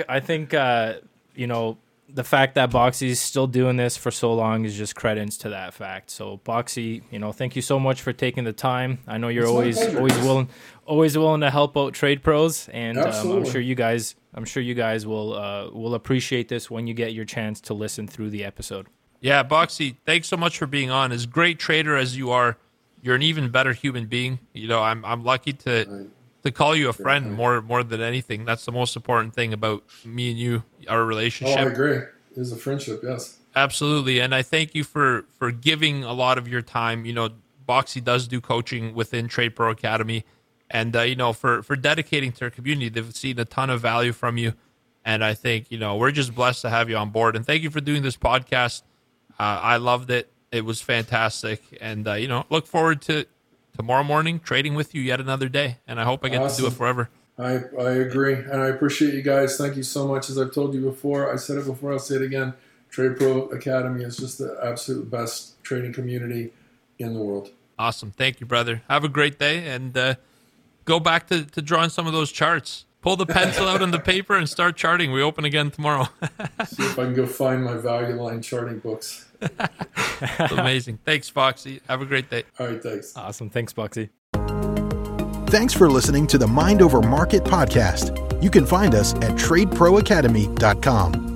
the fact that Boxy's still doing this for so long is just credence to that fact. So Boxy, thank you so much for taking the time. I know you're always willing to help out trade pros, and I'm sure you guys will appreciate this when you get your chance to listen through the episode. Yeah, Boxy, thanks so much for being on. As great trader as you are, you're an even better human being. I'm lucky to call you a friend more than anything. That's the most important thing about me and you, our relationship. I agree. It is a friendship, yes. Absolutely. And I thank you for giving a lot of your time. Boxy does do coaching within Trade Pro Academy. And, for dedicating to our community, they've seen a ton of value from you. And I think, we're just blessed to have you on board. And thank you for doing this podcast. I loved it. It was fantastic. And, look forward to tomorrow morning trading with you yet another day. And I hope I get to do it forever. I agree. And I appreciate you guys. Thank you so much. As I've told you before, I said it before, I'll say it again. Trade Pro Academy is just the absolute best trading community in the world. Awesome. Thank you, brother. Have a great day. And go back to drawing some of those charts. Pull the pencil out on the paper and start charting. We open again tomorrow. See if I can go find my value line charting books. That's amazing. Thanks, Boxy. Have a great day. All right, thanks. Awesome. Thanks, Boxy. Thanks for listening to the Mind Over Market podcast. You can find us at tradeproacademy.com.